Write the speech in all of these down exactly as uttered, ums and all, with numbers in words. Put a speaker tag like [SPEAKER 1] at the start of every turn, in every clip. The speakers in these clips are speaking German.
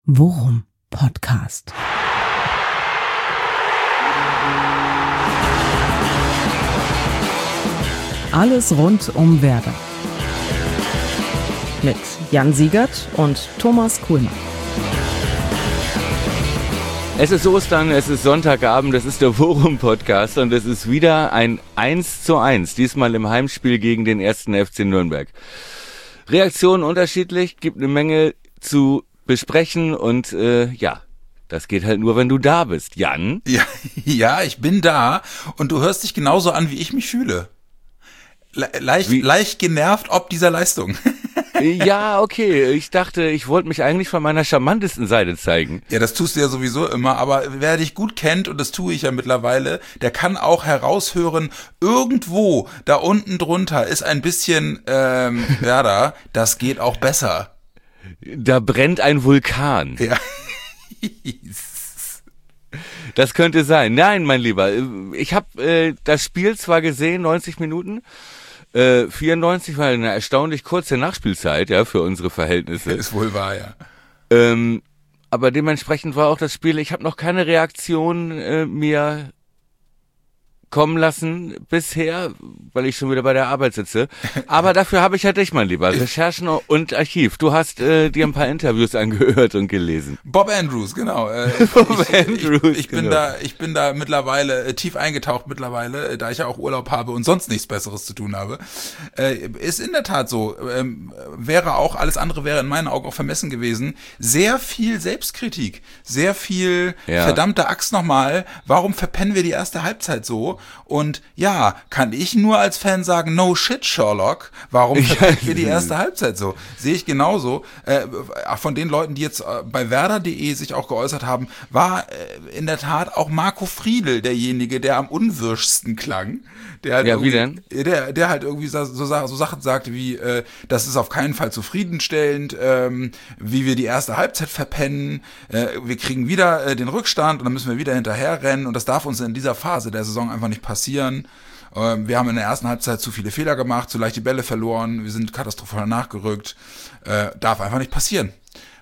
[SPEAKER 1] Worum Podcast. Alles rund um Werder. Mit Jan Siegert und Thomas Kuhlmann.
[SPEAKER 2] Es ist Ostern, es ist Sonntagabend, es ist der Worum-Podcast und es ist wieder ein eins zu eins, diesmal im Heimspiel gegen den ersten F C Nürnberg. Reaktionen unterschiedlich, gibt eine Menge zu besprechen und äh, ja, das geht halt nur, wenn du da bist. Jan?
[SPEAKER 3] Ja, ja, ich bin da und du hörst dich genauso an, wie ich mich fühle. Le- leicht,
[SPEAKER 2] Wie?
[SPEAKER 3] leicht genervt ob dieser Leistung.
[SPEAKER 2] Ja, okay, ich dachte, ich wollte mich eigentlich von meiner charmantesten Seite zeigen.
[SPEAKER 3] Ja, das tust du ja sowieso immer, aber wer dich gut kennt, und das tue ich ja mittlerweile, der kann auch heraushören, irgendwo da unten drunter ist ein bisschen, ähm, Werder, das geht auch besser.
[SPEAKER 2] Da brennt ein Vulkan.
[SPEAKER 3] Ja.
[SPEAKER 2] Das könnte sein. Nein, mein Lieber, ich habe äh, das Spiel zwar gesehen, neunzig Minuten, äh, vierundneunzig war eine erstaunlich kurze Nachspielzeit, ja, für unsere Verhältnisse.
[SPEAKER 3] Ist wohl wahr, ja.
[SPEAKER 2] Ähm, aber dementsprechend war auch das Spiel, ich habe noch keine Reaktion äh, mir kommen lassen bisher, weil ich schon wieder bei der Arbeit sitze. Aber dafür habe ich ja dich, mein Lieber. Recherchen und Archiv. Du hast äh, dir ein paar Interviews angehört und gelesen.
[SPEAKER 3] Bob Andrews, genau. Äh,
[SPEAKER 2] Bob
[SPEAKER 3] ich,
[SPEAKER 2] Andrews,
[SPEAKER 3] ich, ich bin
[SPEAKER 2] genau.
[SPEAKER 3] da, ich bin da mittlerweile äh, tief eingetaucht mittlerweile, äh, da ich ja auch Urlaub habe und sonst nichts Besseres zu tun habe. Äh, ist in der Tat so. Ähm, wäre auch, alles andere wäre in meinen Augen auch vermessen gewesen. Sehr viel Selbstkritik, sehr viel
[SPEAKER 2] Ja.
[SPEAKER 3] verdammte Axt nochmal. Warum verpennen wir die erste Halbzeit so? Und ja, kann ich nur als Fan sagen, no shit, Sherlock. Warum verpennen wir die erste Halbzeit so? Sehe ich genauso. Äh, von den Leuten, die jetzt äh, bei Werder punkt de sich auch geäußert haben, war äh, in der Tat auch Marco Friedl derjenige, der am unwirschsten klang. Der halt
[SPEAKER 2] Ja, wie
[SPEAKER 3] irgendwie- Der, der halt irgendwie so, so, so Sachen sagte wie, äh, das ist auf keinen Fall zufriedenstellend, ähm, wie wir die erste Halbzeit verpennen, äh, wir kriegen wieder äh, den Rückstand und dann müssen wir wieder hinterher rennen und das darf uns in dieser Phase der Saison einfach nicht passieren. Ähm, wir haben in der ersten Halbzeit zu viele Fehler gemacht, zu leicht die Bälle verloren, wir sind katastrophal nachgerückt, äh, darf einfach nicht passieren.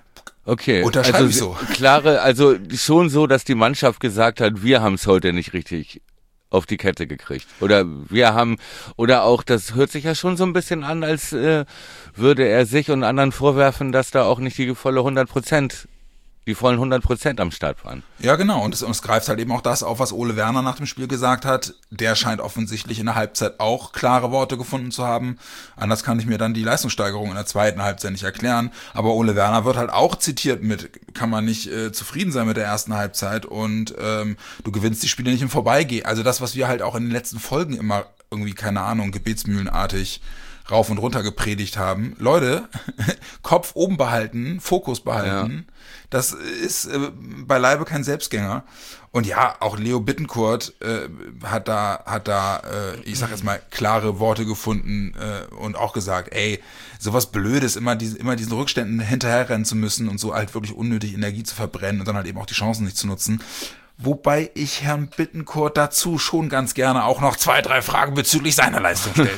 [SPEAKER 2] Okay.
[SPEAKER 3] Unterschreibe
[SPEAKER 2] also
[SPEAKER 3] ich so.
[SPEAKER 2] Klare, also schon so, dass die Mannschaft gesagt hat, wir haben es heute nicht richtig auf die Kette gekriegt. Oder wir haben, oder auch, das hört sich ja schon so ein bisschen an, als äh, würde er sich und anderen vorwerfen, dass da auch nicht die volle hundert Prozent, die vollen hundert Prozent am Start waren.
[SPEAKER 3] Ja, genau. Und es, und es greift halt eben auch das auf, was Ole Werner nach dem Spiel gesagt hat. Der scheint offensichtlich in der Halbzeit auch klare Worte gefunden zu haben. Anders kann ich mir dann die Leistungssteigerung in der zweiten Halbzeit nicht erklären. Aber Ole Werner wird halt auch zitiert mit, kann man nicht äh, zufrieden sein mit der ersten Halbzeit und ähm, du gewinnst die Spiele nicht im Vorbeigehen. Also das, was wir halt auch in den letzten Folgen immer irgendwie, keine Ahnung, gebetsmühlenartig rauf und runter gepredigt haben. Leute, Kopf oben behalten, Fokus behalten. Ja. Das ist äh, beileibe kein Selbstgänger. Und ja, auch Leo Bittencourt äh, hat da, hat da, äh, ich sag jetzt mal, klare Worte gefunden äh, und auch gesagt, ey, sowas Blödes, immer, diese, immer diesen Rückständen hinterherrennen zu müssen und so halt wirklich unnötig Energie zu verbrennen und dann halt eben auch die Chancen nicht zu nutzen. Wobei ich Herrn Bittencourt dazu schon ganz gerne auch noch zwei, drei Fragen bezüglich seiner Leistung stellen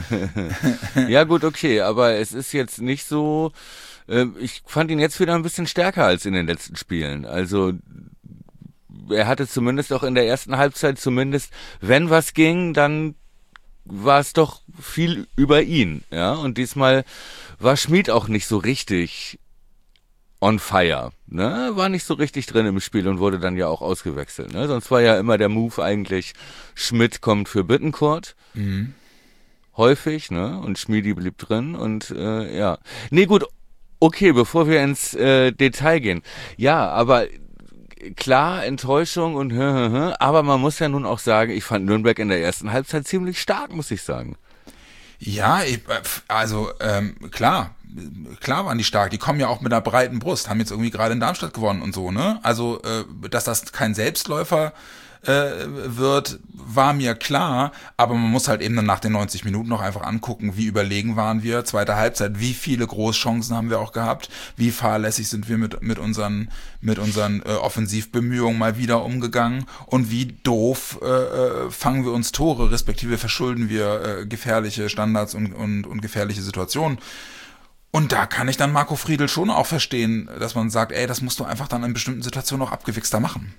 [SPEAKER 3] würde.
[SPEAKER 2] Ja gut, okay, aber es ist jetzt nicht so, äh, ich fand ihn jetzt wieder ein bisschen stärker als in den letzten Spielen. Also er hatte zumindest auch in der ersten Halbzeit zumindest, wenn was ging, dann war es doch viel über ihn, ja. Und diesmal war Schmid auch nicht so richtig on fire, ne? War nicht so richtig drin im Spiel und wurde dann ja auch ausgewechselt, ne? Sonst war ja immer der Move eigentlich, Schmidt kommt für Bittencourt.
[SPEAKER 3] Mhm.
[SPEAKER 2] Häufig, ne? Und Schmiedi blieb drin und äh, ja. Nee, gut, okay, bevor wir ins äh, Detail gehen. Ja, aber klar, Enttäuschung und hä, hä, hä, aber man muss ja nun auch sagen, ich fand Nürnberg in der ersten Halbzeit ziemlich stark, muss ich sagen.
[SPEAKER 3] Ja, ich, also ähm, klar, klar waren die stark. Die kommen ja auch mit einer breiten Brust, haben jetzt irgendwie gerade in Darmstadt gewonnen und so, ne? Also, äh, dass das kein Selbstläufer äh, wird, war mir klar, aber man muss halt eben dann nach den neunzig Minuten noch einfach angucken, wie überlegen waren wir, zweite Halbzeit, wie viele Großchancen haben wir auch gehabt, wie fahrlässig sind wir mit mit unseren mit unseren äh, Offensivbemühungen mal wieder umgegangen und wie doof äh, äh, fangen wir uns Tore, respektive verschulden wir äh, gefährliche Standards und, und, und gefährliche Situationen. Und da kann ich dann Marco Friedl schon auch verstehen, dass man sagt, ey, das musst du einfach dann in bestimmten Situationen auch abgewichster machen.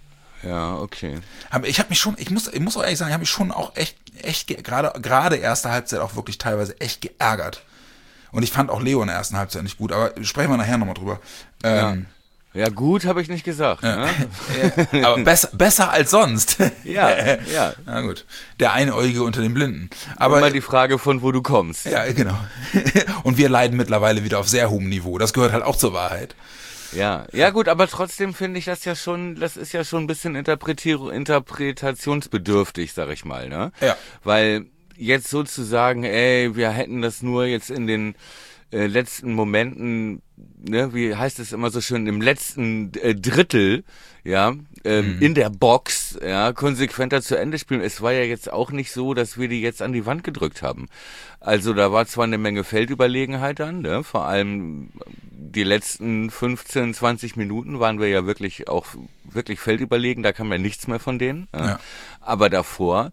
[SPEAKER 2] Ja, okay.
[SPEAKER 3] Aber ich habe mich schon, ich muss, ich muss auch ehrlich sagen, ich habe mich schon auch echt, echt, gerade, gerade erste Halbzeit auch wirklich teilweise echt geärgert. Und ich fand auch Leo in der ersten Halbzeit nicht gut, aber sprechen wir nachher nochmal drüber. Ähm,
[SPEAKER 2] ja. ja, gut habe ich nicht gesagt.
[SPEAKER 3] Ja.
[SPEAKER 2] Ne?
[SPEAKER 3] Ja, aber besser, besser als sonst.
[SPEAKER 2] Ja, ja.
[SPEAKER 3] Na gut. Der Einäugige unter den Blinden. Aber
[SPEAKER 2] immer die Frage von wo du kommst.
[SPEAKER 3] Ja, genau. Und wir leiden mittlerweile wieder auf sehr hohem Niveau. Das gehört halt auch zur Wahrheit.
[SPEAKER 2] Ja, ja gut, aber trotzdem finde ich das ja schon, das ist ja schon ein bisschen interpretier- interpretationsbedürftig, sag ich mal, ne?
[SPEAKER 3] Ja.
[SPEAKER 2] Weil jetzt sozusagen, ey, wir hätten das nur jetzt in den äh, letzten Momenten, ne, wie heißt es immer so schön, im letzten äh, Drittel, ja, ähm, mhm. in der Box, ja, konsequenter zu Ende spielen. Es war ja jetzt auch nicht so, dass wir die jetzt an die Wand gedrückt haben. Also da war zwar eine Menge Feldüberlegenheit dann, ne, vor allem die letzten fünfzehn, zwanzig Minuten waren wir ja wirklich auch wirklich feldüberlegen, da kam ja nichts mehr von denen. Ja. Ja. Aber davor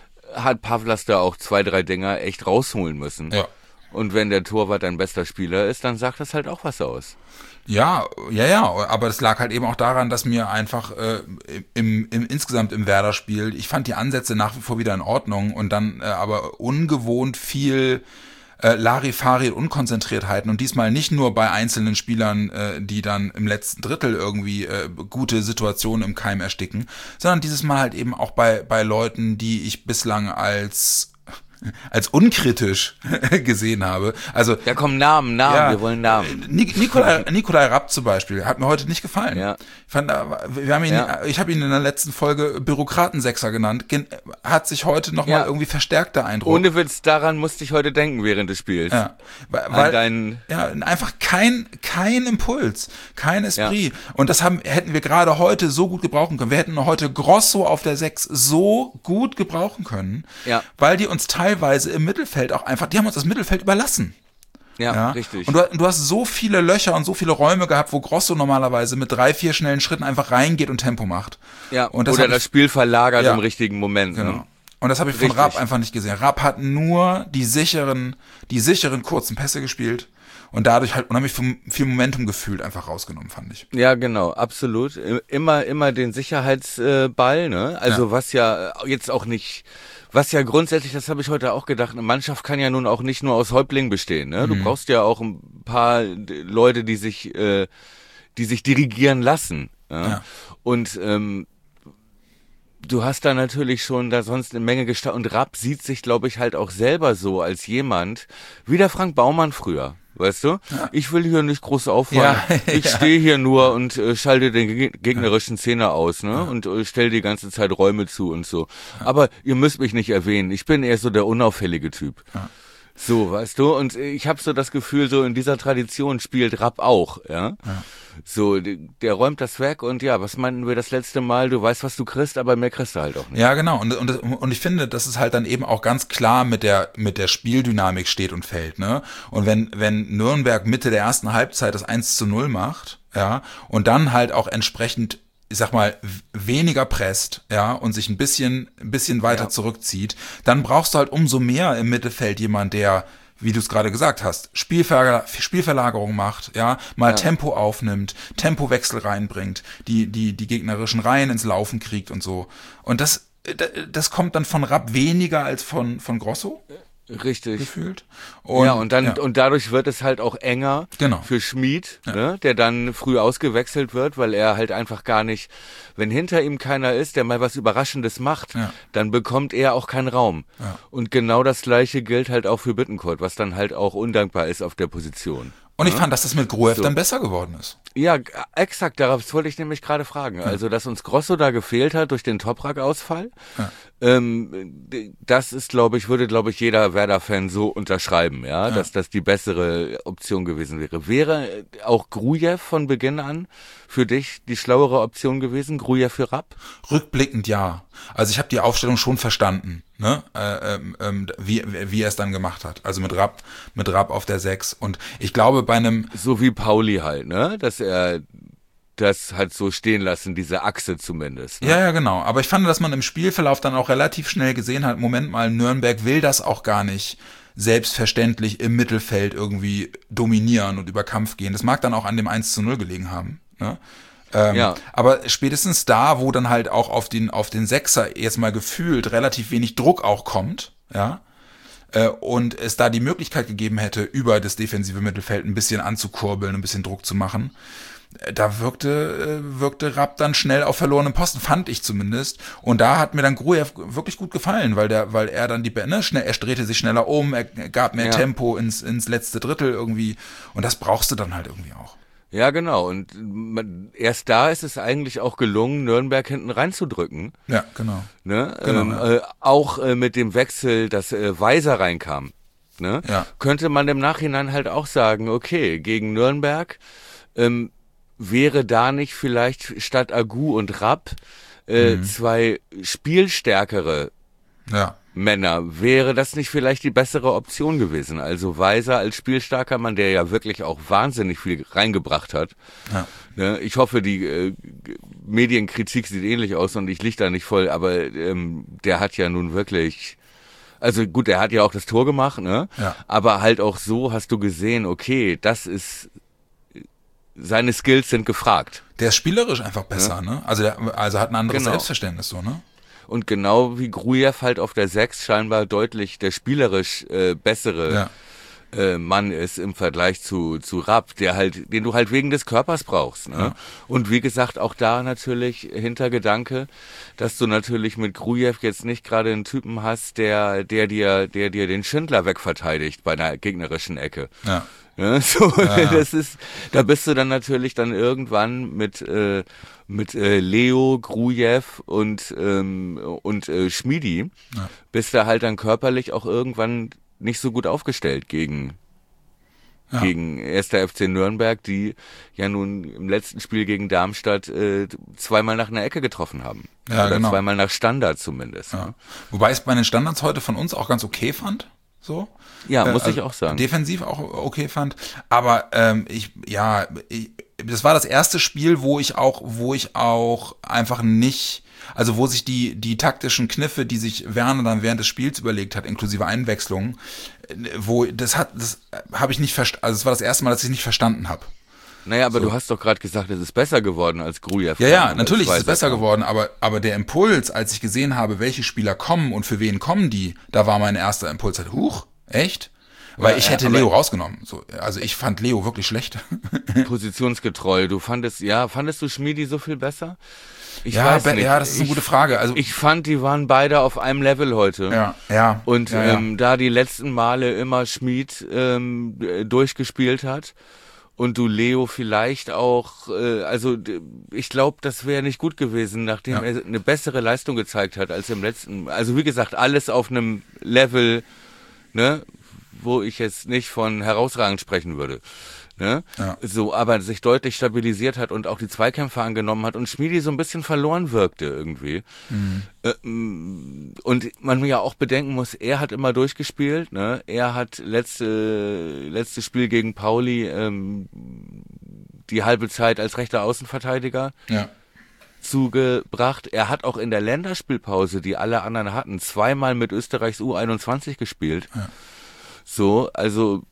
[SPEAKER 2] hat Pavlas da auch zwei, drei Dinger echt rausholen müssen.
[SPEAKER 3] Ja.
[SPEAKER 2] Und wenn der Torwart dein bester Spieler ist, dann sagt das halt auch was aus.
[SPEAKER 3] Ja, ja, ja, aber das lag halt eben auch daran, dass mir einfach äh, im, im insgesamt im Werder-Spiel, ich fand die Ansätze nach wie vor wieder in Ordnung und dann äh, aber ungewohnt viel äh, Larifari und Unkonzentriertheiten und diesmal nicht nur bei einzelnen Spielern, äh, die dann im letzten Drittel irgendwie äh, gute Situationen im Keim ersticken, sondern dieses Mal halt eben auch bei bei Leuten, die ich bislang als als unkritisch gesehen habe. Also
[SPEAKER 2] da kommen Namen, Namen,
[SPEAKER 3] ja,
[SPEAKER 2] wir wollen Namen.
[SPEAKER 3] Nikolai, Nikolai Rapp zum Beispiel hat mir heute nicht gefallen.
[SPEAKER 2] Ja.
[SPEAKER 3] Ich fand, wir haben ihn, ja. ich habe ihn in der letzten Folge Bürokratensechser genannt. Hat sich heute noch ja. mal irgendwie verstärkt der Eindruck.
[SPEAKER 2] Ohne Witz, daran musste ich heute denken während des Spiels.
[SPEAKER 3] Ja, weil,
[SPEAKER 2] An deinen
[SPEAKER 3] ja einfach kein kein Impuls, kein Esprit. Ja. Und das haben hätten wir gerade heute so gut gebrauchen können. Wir hätten heute Grosso auf der sechs so gut gebrauchen können,
[SPEAKER 2] ja.
[SPEAKER 3] weil die uns teilweise im Mittelfeld auch einfach, die haben uns das Mittelfeld überlassen.
[SPEAKER 2] Ja, ja, richtig.
[SPEAKER 3] Und du, du hast so viele Löcher und so viele Räume gehabt, wo Grosso normalerweise mit drei, vier schnellen Schritten einfach reingeht und Tempo macht.
[SPEAKER 2] Ja,
[SPEAKER 3] und das
[SPEAKER 2] oder das
[SPEAKER 3] ich,
[SPEAKER 2] Spiel verlagert
[SPEAKER 3] ja,
[SPEAKER 2] im richtigen Moment.
[SPEAKER 3] Genau.
[SPEAKER 2] Ne?
[SPEAKER 3] Und das habe ich
[SPEAKER 2] Richtig.
[SPEAKER 3] von Rapp einfach nicht gesehen. Rapp hat nur die sicheren, die sicheren kurzen Pässe gespielt und dadurch halt unheimlich viel Momentum gefühlt einfach rausgenommen, fand ich.
[SPEAKER 2] Ja, genau, absolut. Immer, immer den Sicherheitsball, ne? Also ja. was ja jetzt auch nicht... Was ja grundsätzlich, das habe ich heute auch gedacht, eine Mannschaft kann ja nun auch nicht nur aus Häuptlingen bestehen. Ne? Du
[SPEAKER 3] Mhm.
[SPEAKER 2] brauchst ja auch ein paar Leute, die sich, äh, die sich dirigieren lassen. Ja?
[SPEAKER 3] Ja.
[SPEAKER 2] Und ähm, du hast da natürlich schon da sonst eine Menge gestartet. Und Rapp sieht sich, glaube ich, halt auch selber so als jemand, wie der Frank Baumann früher. Weißt du?
[SPEAKER 3] Ja.
[SPEAKER 2] Ich will hier nicht groß auffallen.
[SPEAKER 3] Ja,
[SPEAKER 2] ich
[SPEAKER 3] ja.
[SPEAKER 2] stehe hier nur und äh, schalte den ge- gegnerischen Zehner aus, ne?
[SPEAKER 3] Ja.
[SPEAKER 2] Und äh, stelle die ganze Zeit Räume zu und so. Ja. Aber ihr müsst mich nicht erwähnen. Ich bin eher so der unauffällige Typ.
[SPEAKER 3] Ja.
[SPEAKER 2] So, weißt du? Und ich habe so das Gefühl, so in dieser Tradition spielt Rapp auch, ja?
[SPEAKER 3] Ja.
[SPEAKER 2] So, der räumt das weg und ja, was meinten wir das letzte Mal? Du weißt, was du kriegst, aber mehr kriegst du halt auch nicht.
[SPEAKER 3] Ja, genau. Und, und, und ich finde, dass es halt dann eben auch ganz klar mit der, mit der Spieldynamik steht und fällt, ne? Und wenn, wenn Nürnberg Mitte der ersten Halbzeit das eins zu null macht, ja, und dann halt auch entsprechend, ich sag mal, weniger presst, ja, und sich ein bisschen, ein bisschen weiter
[SPEAKER 2] Ja.
[SPEAKER 3] zurückzieht, dann brauchst du halt umso mehr im Mittelfeld jemand, der, wie du es gerade gesagt hast, Spielver- Spielverlagerung macht, ja, mal
[SPEAKER 2] Ja.
[SPEAKER 3] Tempo aufnimmt, Tempowechsel reinbringt, die, die, die gegnerischen Reihen ins Laufen kriegt und so. Und das, das kommt dann von Rapp weniger als von, von Grosso.
[SPEAKER 2] Richtig.
[SPEAKER 3] Gefühlt.
[SPEAKER 2] Und, ja, und dann,
[SPEAKER 3] ja.
[SPEAKER 2] und dadurch wird es halt auch enger
[SPEAKER 3] Genau.
[SPEAKER 2] für Schmid,
[SPEAKER 3] Ja.
[SPEAKER 2] ne, der dann früh ausgewechselt wird, weil er halt einfach gar nicht, wenn hinter ihm keiner ist, der mal was Überraschendes macht,
[SPEAKER 3] Ja.
[SPEAKER 2] dann bekommt er auch keinen Raum.
[SPEAKER 3] Ja.
[SPEAKER 2] Und genau das Gleiche gilt halt auch für Bittencourt, was dann halt auch undankbar ist auf der Position.
[SPEAKER 3] Und ich
[SPEAKER 2] Ja?
[SPEAKER 3] fand, dass das mit Gruev
[SPEAKER 2] So.
[SPEAKER 3] dann besser geworden ist.
[SPEAKER 2] Ja, g- exakt, darauf wollte ich nämlich gerade fragen. Also, dass uns Grosso da gefehlt hat durch den Toprak-Ausfall,
[SPEAKER 3] Ja.
[SPEAKER 2] ähm, d- das ist, glaube ich, würde, glaube ich, jeder Werder-Fan so unterschreiben, ja,
[SPEAKER 3] Ja.
[SPEAKER 2] dass das die bessere Option gewesen wäre. Wäre äh, auch Grujew von Beginn an für dich die schlauere Option gewesen, Grujew für Rapp?
[SPEAKER 3] Rückblickend ja. Also ich habe die Aufstellung schon verstanden, ne? Äh, ähm, ähm, wie, wie er es dann gemacht hat. Also mit Rapp, mit Rapp auf der sechs. Und ich glaube bei einem,
[SPEAKER 2] So wie Pauli halt, ne, dass er das halt so stehen lassen, diese Achse zumindest. Ne?
[SPEAKER 3] Ja, ja, genau. Aber ich fand, dass man im Spielverlauf dann auch relativ schnell gesehen hat, Moment mal, Nürnberg will das auch gar nicht selbstverständlich im Mittelfeld irgendwie dominieren und über Kampf gehen. Das mag dann auch an dem eins zu null gelegen haben. Ne? Ähm,
[SPEAKER 2] Ja.
[SPEAKER 3] Aber spätestens da, wo dann halt auch auf den, auf den Sechser jetzt mal gefühlt relativ wenig Druck auch kommt, ja, äh, und es da die Möglichkeit gegeben hätte, über das defensive Mittelfeld ein bisschen anzukurbeln, ein bisschen Druck zu machen, äh, da wirkte, äh, wirkte Rapp dann schnell auf verlorenem Posten, fand ich zumindest. Und da hat mir dann Grujew wirklich gut gefallen, weil der, weil er dann die, ne, schnell, er drehte sich schneller um, er gab mehr
[SPEAKER 2] Ja.
[SPEAKER 3] Tempo ins, ins letzte Drittel irgendwie. Und das brauchst du dann halt irgendwie auch.
[SPEAKER 2] Ja, genau. Und man, erst da ist es eigentlich auch gelungen, Nürnberg hinten reinzudrücken.
[SPEAKER 3] Ja, genau.
[SPEAKER 2] Ne?
[SPEAKER 3] Genau,
[SPEAKER 2] ähm,
[SPEAKER 3] ja.
[SPEAKER 2] äh, auch äh, mit dem Wechsel, dass äh, Weiser reinkam. Ne?
[SPEAKER 3] Ja.
[SPEAKER 2] Könnte man im Nachhinein halt auch sagen, okay, gegen Nürnberg ähm, wäre da nicht vielleicht statt Agu und Rapp äh,
[SPEAKER 3] Mhm.
[SPEAKER 2] zwei spielstärkere
[SPEAKER 3] Ja.
[SPEAKER 2] Männer, wäre das nicht vielleicht die bessere Option gewesen? Also Weiser als spielstarker Mann, der ja wirklich auch wahnsinnig viel reingebracht hat.
[SPEAKER 3] Ja.
[SPEAKER 2] Ne? Ich hoffe, die äh, Medienkritik sieht ähnlich aus und ich liege da nicht voll, aber ähm, der hat ja nun wirklich, also gut, der hat ja auch das Tor gemacht, ne?
[SPEAKER 3] Ja.
[SPEAKER 2] Aber halt auch so hast du gesehen, okay, das ist, seine Skills sind gefragt.
[SPEAKER 3] Der ist spielerisch einfach besser, ne? Also, der, also hat ein anderes
[SPEAKER 2] Genau.
[SPEAKER 3] Selbstverständnis so, ne?
[SPEAKER 2] Und genau wie Grujew halt auf der sechs scheinbar deutlich der spielerisch äh, bessere
[SPEAKER 3] Ja.
[SPEAKER 2] äh, Mann ist im Vergleich zu zu Rapp, der halt, den du halt wegen des Körpers brauchst. Ne?
[SPEAKER 3] Ja.
[SPEAKER 2] Und wie gesagt, auch da natürlich Hintergedanke, dass du natürlich mit Grujew jetzt nicht gerade einen Typen hast, der der dir der dir den Schindler wegverteidigt bei einer gegnerischen Ecke.
[SPEAKER 3] Ja.
[SPEAKER 2] Ja, so,
[SPEAKER 3] Ja.
[SPEAKER 2] das ist, da bist du dann natürlich dann irgendwann mit äh, mit äh, Leo, Grujew und ähm, und äh, Schmiedi,
[SPEAKER 3] Ja.
[SPEAKER 2] bist du halt dann körperlich auch irgendwann nicht so gut aufgestellt gegen
[SPEAKER 3] Ja.
[SPEAKER 2] gegen erster F C Nürnberg, die ja nun im letzten Spiel gegen Darmstadt äh, zweimal nach einer Ecke getroffen haben.
[SPEAKER 3] Ja,
[SPEAKER 2] Oder
[SPEAKER 3] genau.
[SPEAKER 2] zweimal nach Standard zumindest.
[SPEAKER 3] Ja.
[SPEAKER 2] Ne?
[SPEAKER 3] Wobei ich es bei den Standards heute von uns auch ganz okay fand. So.
[SPEAKER 2] Ja,
[SPEAKER 3] Äh,
[SPEAKER 2] muss
[SPEAKER 3] also
[SPEAKER 2] ich auch sagen.
[SPEAKER 3] Defensiv auch okay fand. Aber ähm, ich, ja, ich, das war das erste Spiel, wo ich auch, wo ich auch einfach nicht, also wo sich die, die taktischen Kniffe, die sich Werner dann während des Spiels überlegt hat, inklusive Einwechslungen, äh, wo, das hat, das habe ich nicht verstanden, also es war das erste Mal, dass ich es nicht verstanden habe.
[SPEAKER 2] Naja, aber
[SPEAKER 3] So.
[SPEAKER 2] du hast doch gerade gesagt, es ist besser geworden als Grujew.
[SPEAKER 3] Ja, ja,
[SPEAKER 2] kam,
[SPEAKER 3] natürlich ist
[SPEAKER 2] als
[SPEAKER 3] es besser
[SPEAKER 2] Weiser kam.
[SPEAKER 3] geworden, aber, aber der Impuls, als ich gesehen habe, welche Spieler kommen und für wen kommen die, da war mein erster Impuls halt, huch, echt? Weil
[SPEAKER 2] Ja,
[SPEAKER 3] ich
[SPEAKER 2] ja,
[SPEAKER 3] hätte
[SPEAKER 2] aber-
[SPEAKER 3] Leo rausgenommen. So, also ich fand Leo wirklich schlecht.
[SPEAKER 2] Positionsgetreu. Du fandest, ja, fandest du Schmiedi so viel besser? Ich
[SPEAKER 3] ja,
[SPEAKER 2] weiß
[SPEAKER 3] be-
[SPEAKER 2] nicht.
[SPEAKER 3] ja, das ist eine
[SPEAKER 2] ich,
[SPEAKER 3] gute Frage. Also
[SPEAKER 2] Ich fand, die waren beide auf einem Level heute.
[SPEAKER 3] ja, ja.
[SPEAKER 2] Und
[SPEAKER 3] ja, ja.
[SPEAKER 2] Ähm, da die letzten Male immer Schmied ähm, äh, durchgespielt hat und du Leo vielleicht auch, äh, also d- ich glaube, das wäre nicht gut gewesen, nachdem
[SPEAKER 3] Ja.
[SPEAKER 2] er eine bessere Leistung gezeigt hat als im letzten. Also wie gesagt, alles auf einem Level, ne, wo ich jetzt nicht von herausragend sprechen würde. Ne?
[SPEAKER 3] Ja.
[SPEAKER 2] So, aber sich deutlich stabilisiert hat und auch die Zweikämpfe angenommen hat und Schmiedi so ein bisschen verloren wirkte irgendwie.
[SPEAKER 3] Mhm.
[SPEAKER 2] Äh, m, und man ja auch bedenken muss, er hat immer durchgespielt, ne? Er hat letzte letztes Spiel gegen Pauli ähm, die halbe Zeit als rechter Außenverteidiger
[SPEAKER 3] ja.
[SPEAKER 2] zugebracht. Er hat auch in der Länderspielpause, die alle anderen hatten, zweimal mit Österreichs U einundzwanzig gespielt.
[SPEAKER 3] Ja.
[SPEAKER 2] So, also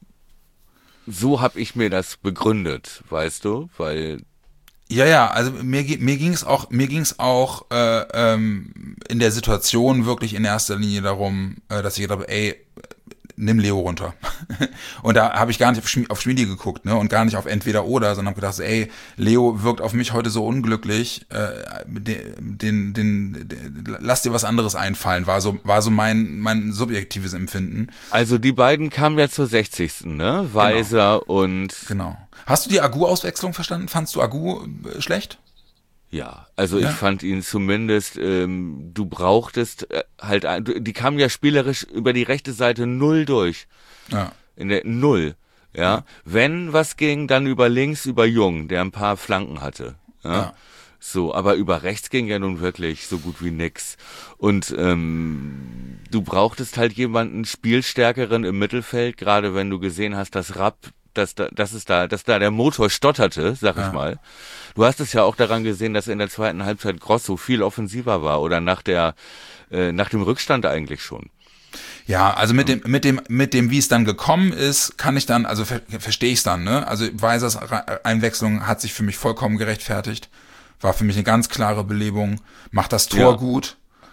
[SPEAKER 2] so habe ich mir das begründet, weißt du, weil
[SPEAKER 3] Ja, ja, also mir, ge- mir ging es auch, mir ging es auch äh, ähm, in der Situation wirklich in erster Linie darum, äh, dass ich gedacht habe, ey, nimm Leo runter. Und da habe ich gar nicht auf, Schmi- auf Schmiedi geguckt, ne, und gar nicht auf entweder oder, sondern habe gedacht, so, ey, Leo wirkt auf mich heute so unglücklich, äh, den, den, den, den, lass dir was anderes einfallen, war so, war so mein, mein subjektives Empfinden.
[SPEAKER 2] also die beiden kamen ja zur sechzigsten ne? Weiser und
[SPEAKER 3] Genau. Hast du die Agu-Auswechslung verstanden? Fandst du Agu äh, schlecht?
[SPEAKER 2] ja, also
[SPEAKER 3] Ja.
[SPEAKER 2] ich fand ihn zumindest, ähm, du brauchtest äh, halt, ein- du- die kamen ja spielerisch über die rechte Seite null durch.
[SPEAKER 3] Ja.
[SPEAKER 2] In der Null. Ja. Wenn was ging, dann über links, über Jung, der ein paar Flanken hatte. Ja.
[SPEAKER 3] Ja.
[SPEAKER 2] So, aber über rechts ging ja nun wirklich so gut wie nix. Und ähm, du brauchtest halt jemanden spielstärkeren im Mittelfeld, gerade wenn du gesehen hast, dass Rapp dass da, dass es da, dass da der Motor stotterte, sag
[SPEAKER 3] Ja.
[SPEAKER 2] ich mal. Du hast es ja auch daran gesehen, dass in der zweiten Halbzeit Grosso viel offensiver war oder nach der, äh, nach dem Rückstand eigentlich schon.
[SPEAKER 3] Ja, also mit dem, mit dem, mit dem, wie es dann gekommen ist, kann ich dann, also ver verstehe ich es dann, ne? Also Weisers Einwechslung hat sich für mich vollkommen gerechtfertigt, war für mich eine ganz klare Belebung, macht das Tor
[SPEAKER 2] Ja.
[SPEAKER 3] gut,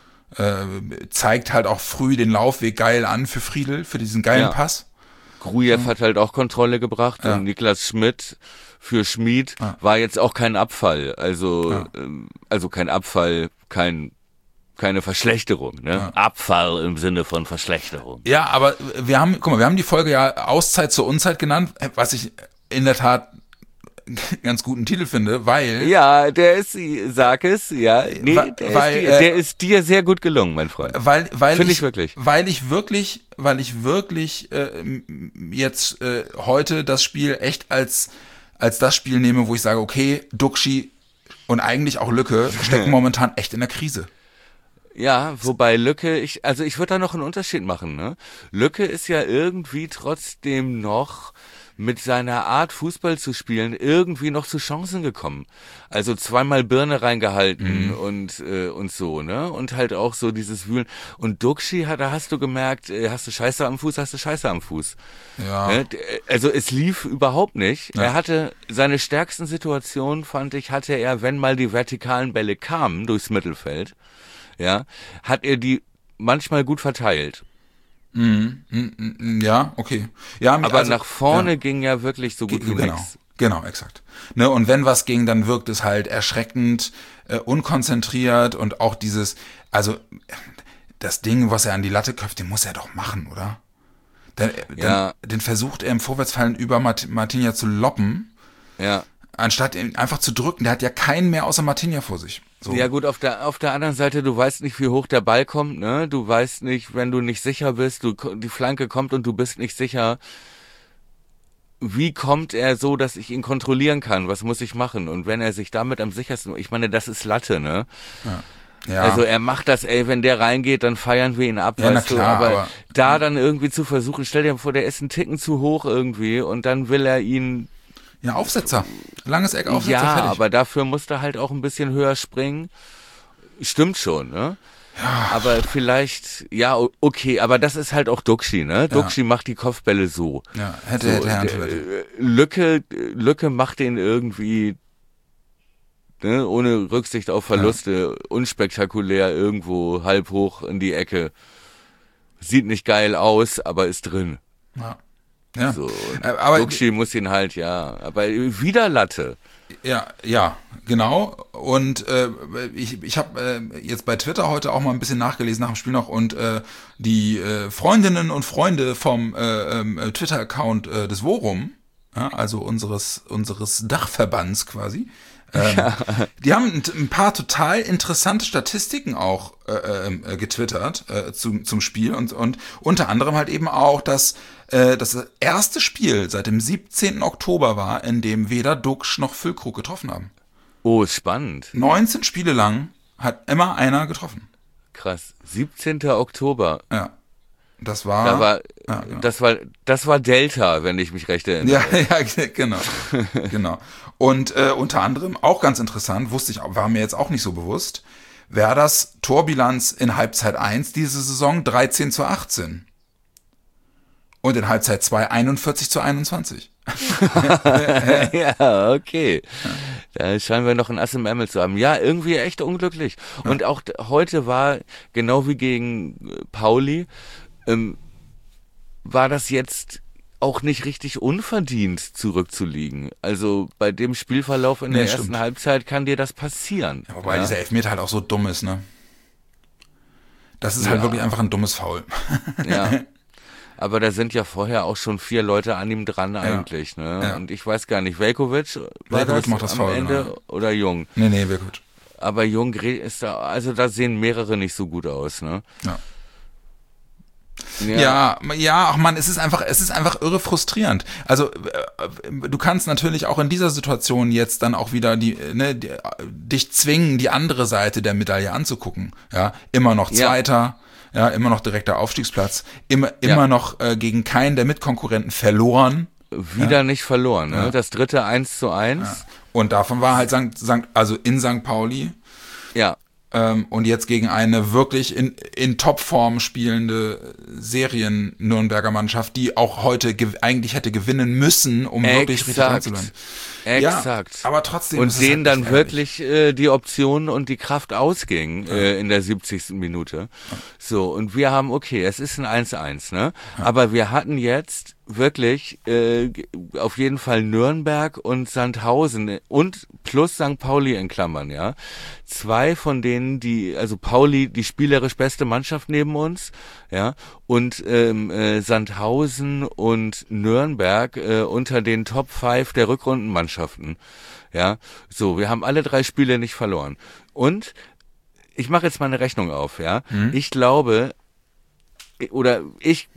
[SPEAKER 3] äh, zeigt halt auch früh den Laufweg geil an für Friedel, für diesen geilen
[SPEAKER 2] Ja.
[SPEAKER 3] Pass.
[SPEAKER 2] Grujew hat halt auch Kontrolle gebracht
[SPEAKER 3] Ja.
[SPEAKER 2] und Niklas Schmidt für Schmid
[SPEAKER 3] Ja.
[SPEAKER 2] war jetzt auch kein Abfall, also,
[SPEAKER 3] Ja.
[SPEAKER 2] ähm, also kein Abfall, kein, keine Verschlechterung, ne?
[SPEAKER 3] Ja.
[SPEAKER 2] Abfall im Sinne von Verschlechterung.
[SPEAKER 3] Ja, aber wir haben, guck mal, wir haben die Folge ja Auszeit zur Unzeit genannt, was ich in der Tat einen ganz guten Titel finde, weil
[SPEAKER 2] Ja, der ist, sag es, ja, nee,
[SPEAKER 3] Weil-
[SPEAKER 2] der,
[SPEAKER 3] weil,
[SPEAKER 2] ist, dir,
[SPEAKER 3] äh,
[SPEAKER 2] der ist dir sehr gut gelungen, mein Freund.
[SPEAKER 3] weil weil
[SPEAKER 2] Finde
[SPEAKER 3] ich,
[SPEAKER 2] ich wirklich.
[SPEAKER 3] weil ich wirklich weil ich wirklich äh, m- jetzt äh, heute das Spiel echt als als das Spiel nehme, wo ich sage, okay, Duxi und eigentlich auch Lücke stecken momentan echt in der Krise.
[SPEAKER 2] Ja, wobei Lücke, ich, also ich würde da noch einen Unterschied machen, ne? Lücke ist ja irgendwie trotzdem noch mit seiner Art Fußball zu spielen irgendwie noch zu Chancen gekommen. Also zweimal Birne reingehalten
[SPEAKER 3] Mhm.
[SPEAKER 2] und äh, und so, ne? Und halt auch so dieses Wühlen. Und Duxi, hat- da hast du gemerkt, äh, hast du Scheiße am Fuß, hast du Scheiße am Fuß.
[SPEAKER 3] Ja.
[SPEAKER 2] Ne? D- Also es lief überhaupt nicht.
[SPEAKER 3] Ja.
[SPEAKER 2] Er hatte seine stärksten Situationen, fand ich, hatte er, wenn mal die vertikalen Bälle kamen durchs Mittelfeld, ja, hat er die manchmal gut verteilt.
[SPEAKER 3] Mhm. Mhm. Ja, okay. Ja,
[SPEAKER 2] Aber
[SPEAKER 3] also,
[SPEAKER 2] nach vorne
[SPEAKER 3] ja.
[SPEAKER 2] ging ja wirklich so gut
[SPEAKER 3] Ge-
[SPEAKER 2] wie
[SPEAKER 3] genau,
[SPEAKER 2] nichts.
[SPEAKER 3] genau, exakt. Ne, und wenn was ging, dann wirkt es halt erschreckend, äh, unkonzentriert und auch dieses, also das Ding, was er an die Latte köpft, den muss er doch machen, oder? Dann, dann,
[SPEAKER 2] Ja.
[SPEAKER 3] Den versucht er im Vorwärtsfallen über Mart Martinia zu loppen,
[SPEAKER 2] Ja.
[SPEAKER 3] anstatt ihn einfach zu drücken. Der hat ja keinen mehr außer Martinia vor sich. So.
[SPEAKER 2] Ja gut, auf der auf der anderen Seite, du weißt nicht, wie hoch der Ball kommt, ne? Du weißt nicht, wenn du nicht sicher bist, du die Flanke kommt und du bist nicht sicher, wie kommt er so, dass ich ihn kontrollieren kann? Was muss ich machen? Und wenn er sich damit am sichersten, ich meine, das ist Latte, ne?
[SPEAKER 3] Ja.
[SPEAKER 2] Also er macht das, ey, wenn der reingeht, dann feiern wir ihn ab,
[SPEAKER 3] Ja, na
[SPEAKER 2] weißt
[SPEAKER 3] klar,
[SPEAKER 2] du, aber,
[SPEAKER 3] aber-
[SPEAKER 2] da dann irgendwie zu versuchen, stell dir vor, der ist ein Ticken zu hoch irgendwie und dann will er ihn,
[SPEAKER 3] ja, Aufsetzer. Langes Eck, Aufsetzer,
[SPEAKER 2] ja,
[SPEAKER 3] fertig.
[SPEAKER 2] aber dafür muss er halt auch ein bisschen höher springen. Stimmt schon, ne? Ja. Aber vielleicht, ja, o- okay, aber das ist halt auch Duxi, ne? Duxi macht die Kopfbälle so.
[SPEAKER 3] ja, hätte,
[SPEAKER 2] so
[SPEAKER 3] hätte,
[SPEAKER 2] der,
[SPEAKER 3] hätte, hätte.
[SPEAKER 2] äh, Lücke, Lücke macht den irgendwie, ne, ohne Rücksicht auf Verluste, unspektakulär irgendwo halb hoch in die Ecke. Sieht nicht geil aus, aber ist drin.
[SPEAKER 3] Ja. Ja.
[SPEAKER 2] So.
[SPEAKER 3] Äh, aber
[SPEAKER 2] Duxi muss ihn halt, ja. Aber wieder Latte.
[SPEAKER 3] Ja, ja, genau. Und äh, ich, ich habe äh, jetzt bei Twitter heute auch mal ein bisschen nachgelesen nach dem Spiel noch und äh, die äh, Freundinnen und Freunde vom äh, äh, Twitter-Account äh, des Worum, ja, also unseres unseres Dachverbands quasi, ähm, ja. Die haben ein, ein paar total interessante Statistiken auch äh, äh, getwittert äh, zum, zum Spiel und, und unter anderem halt eben auch, dass äh, das erste Spiel seit dem siebzehnten Oktober war, in dem weder Duxch noch Füllkrug getroffen haben.
[SPEAKER 2] Oh, ist spannend.
[SPEAKER 3] neunzehn Spiele lang hat immer einer getroffen.
[SPEAKER 2] Krass. siebzehnten Oktober.
[SPEAKER 3] Ja. Das war,
[SPEAKER 2] Da war,
[SPEAKER 3] ja, genau.
[SPEAKER 2] das war, das war Delta, wenn ich mich recht erinnere.
[SPEAKER 3] Ja, ja, genau, genau. Und äh, unter anderem auch ganz interessant, wusste ich, war mir jetzt auch nicht so bewusst, Werders Torbilanz in Halbzeit eins diese Saison dreizehn zu achtzehn. Und in Halbzeit zwei einundvierzig zu einundzwanzig.
[SPEAKER 2] Ja, okay. Da scheinen wir noch ein Ass im Ärmel zu haben. Ja, irgendwie echt unglücklich. Und auch d- heute war, genau wie gegen äh, Pauli, ähm, war das jetzt auch nicht richtig unverdient zurückzuliegen. Also bei dem Spielverlauf in
[SPEAKER 3] Nee,
[SPEAKER 2] der
[SPEAKER 3] stimmt.
[SPEAKER 2] ersten Halbzeit kann dir das passieren.
[SPEAKER 3] Ja, wobei
[SPEAKER 2] ja?
[SPEAKER 3] dieser Elfmeter halt auch so dumm ist, ne? Das ist halt
[SPEAKER 2] Ja.
[SPEAKER 3] wirklich einfach ein dummes Foul.
[SPEAKER 2] Ja. Aber da sind ja vorher auch schon vier Leute an ihm dran eigentlich, ne?
[SPEAKER 3] Ja.
[SPEAKER 2] Und ich weiß gar nicht, Velkovic war
[SPEAKER 3] Velkovic
[SPEAKER 2] das
[SPEAKER 3] macht das
[SPEAKER 2] am
[SPEAKER 3] Foul,
[SPEAKER 2] Ende
[SPEAKER 3] genau.
[SPEAKER 2] oder Jung?
[SPEAKER 3] Nee, nee, wirklich.
[SPEAKER 2] Aber Jung gre- ist da, also da sehen mehrere nicht so gut aus, ne?
[SPEAKER 3] Ja. Ja, ja, ach man, es ist einfach, es ist einfach irre frustrierend. Also äh, du kannst natürlich auch in dieser Situation jetzt dann auch wieder die, ne, die, dich zwingen, die andere Seite der Medaille anzugucken. Ja, immer noch
[SPEAKER 2] Ja.
[SPEAKER 3] Zweiter, ja, immer noch direkter Aufstiegsplatz, immer, immer
[SPEAKER 2] Ja.
[SPEAKER 3] noch äh, gegen keinen der Mitkonkurrenten verloren.
[SPEAKER 2] wieder ja. nicht verloren. Ne? Ja. Das dritte eins zu eins.
[SPEAKER 3] Ja. Und davon war halt Sankt, Sankt, also in Sankt Pauli.
[SPEAKER 2] Ja.
[SPEAKER 3] Ähm, und jetzt gegen eine wirklich in, in Topform spielende Serien-Nürnberger Mannschaft, die auch heute ge- eigentlich hätte gewinnen müssen, um
[SPEAKER 2] Exakt.
[SPEAKER 3] wirklich richtig ranzulanden.
[SPEAKER 2] Exakt.
[SPEAKER 3] Ja, aber trotzdem.
[SPEAKER 2] Und denen
[SPEAKER 3] halt
[SPEAKER 2] dann wirklich äh, die Optionen und die Kraft ausging ja. äh, in der siebzigsten Minute. Ja. So, und wir haben, okay, es ist ein eins eins, ne? Ja. Aber wir hatten jetzt wirklich äh, auf jeden Fall Nürnberg und Sandhausen und plus Sankt Pauli in Klammern, ja. Zwei von denen, die, also Pauli, die spielerisch beste Mannschaft neben uns, ja, und ähm, äh, Sandhausen und Nürnberg äh, unter den Top fünf der Rückrundenmannschaften, ja. So, wir haben alle drei Spiele nicht verloren. Und ich mache jetzt mal eine Rechnung auf, ja. Mhm. Ich glaube, oder ich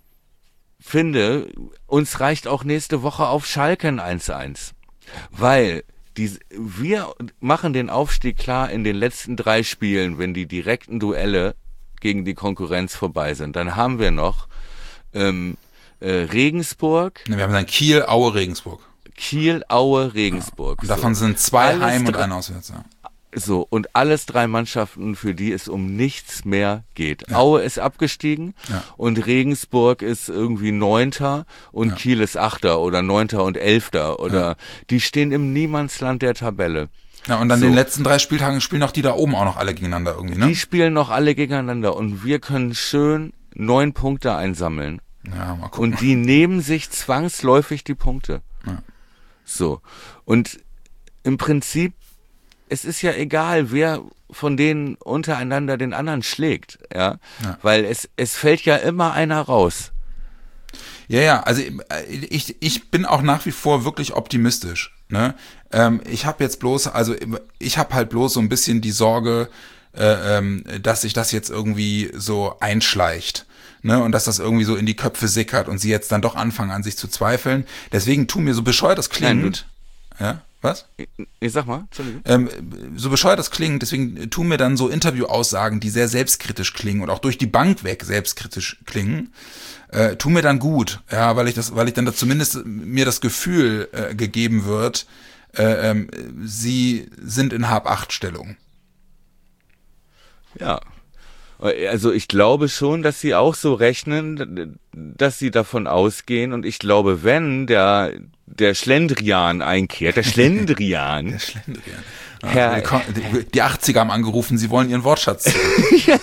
[SPEAKER 2] finde, uns reicht auch nächste Woche auf Schalke ein eins eins. Weil die, wir machen den Aufstieg klar in den letzten drei Spielen, wenn die direkten Duelle gegen die Konkurrenz vorbei sind. Dann haben wir noch ähm, äh, Regensburg.
[SPEAKER 3] Wir haben dann Kiel, Aue, Regensburg.
[SPEAKER 2] Kiel, Aue, Regensburg.
[SPEAKER 3] Ja. Und davon so. sind zwei
[SPEAKER 2] Alles
[SPEAKER 3] Heim- und
[SPEAKER 2] dr-
[SPEAKER 3] ein Auswärts. Ja.
[SPEAKER 2] So, und alles drei Mannschaften, für die es um nichts mehr geht. Ja. Aue ist abgestiegen ja. und Regensburg ist irgendwie Neunter und ja. Kiel ist Achter oder Neunter und Elfter oder ja. die stehen im Niemandsland der Tabelle.
[SPEAKER 3] Ja, und dann so. Den letzten drei Spieltagen spielen auch die da oben auch noch alle gegeneinander irgendwie, ne?
[SPEAKER 2] Die spielen noch alle gegeneinander und wir können schön neun Punkte einsammeln.
[SPEAKER 3] Ja, mal gucken.
[SPEAKER 2] Und die nehmen sich zwangsläufig die Punkte.
[SPEAKER 3] Ja.
[SPEAKER 2] So. Und im Prinzip es ist ja egal, wer von denen untereinander den anderen schlägt, ja, ja. weil es es fällt ja immer einer raus.
[SPEAKER 3] Ja, ja, also ich ich bin auch nach wie vor wirklich optimistisch, ne? Ähm, ich habe jetzt bloß, also ich habe halt bloß so ein bisschen die Sorge, äh, ähm, dass sich das jetzt irgendwie so einschleicht. Ne, und dass das irgendwie so in die Köpfe sickert und sie jetzt dann doch anfangen an sich zu zweifeln. Deswegen tun mir so bescheuert das klingt. Nein, ja, was?
[SPEAKER 2] Ich, ich sag mal, Entschuldigung.
[SPEAKER 3] Ähm, so bescheuert das klingt, deswegen tun mir dann so Interviewaussagen, die sehr selbstkritisch klingen und auch durch die Bank weg selbstkritisch klingen, äh, tun mir dann gut, ja, weil ich das, weil ich dann da zumindest mir das Gefühl äh, gegeben wird, äh, ähm, sie sind in Hab-Acht-Stellung.
[SPEAKER 2] Ja. Also ich glaube schon, dass sie auch so rechnen, dass sie davon ausgehen und ich glaube, wenn der der Schlendrian einkehrt, der Schlendrian,
[SPEAKER 3] der Schlendrian. Ah,
[SPEAKER 2] Herr,
[SPEAKER 3] die, die achtziger haben angerufen, sie wollen ihren Wortschatz zurück.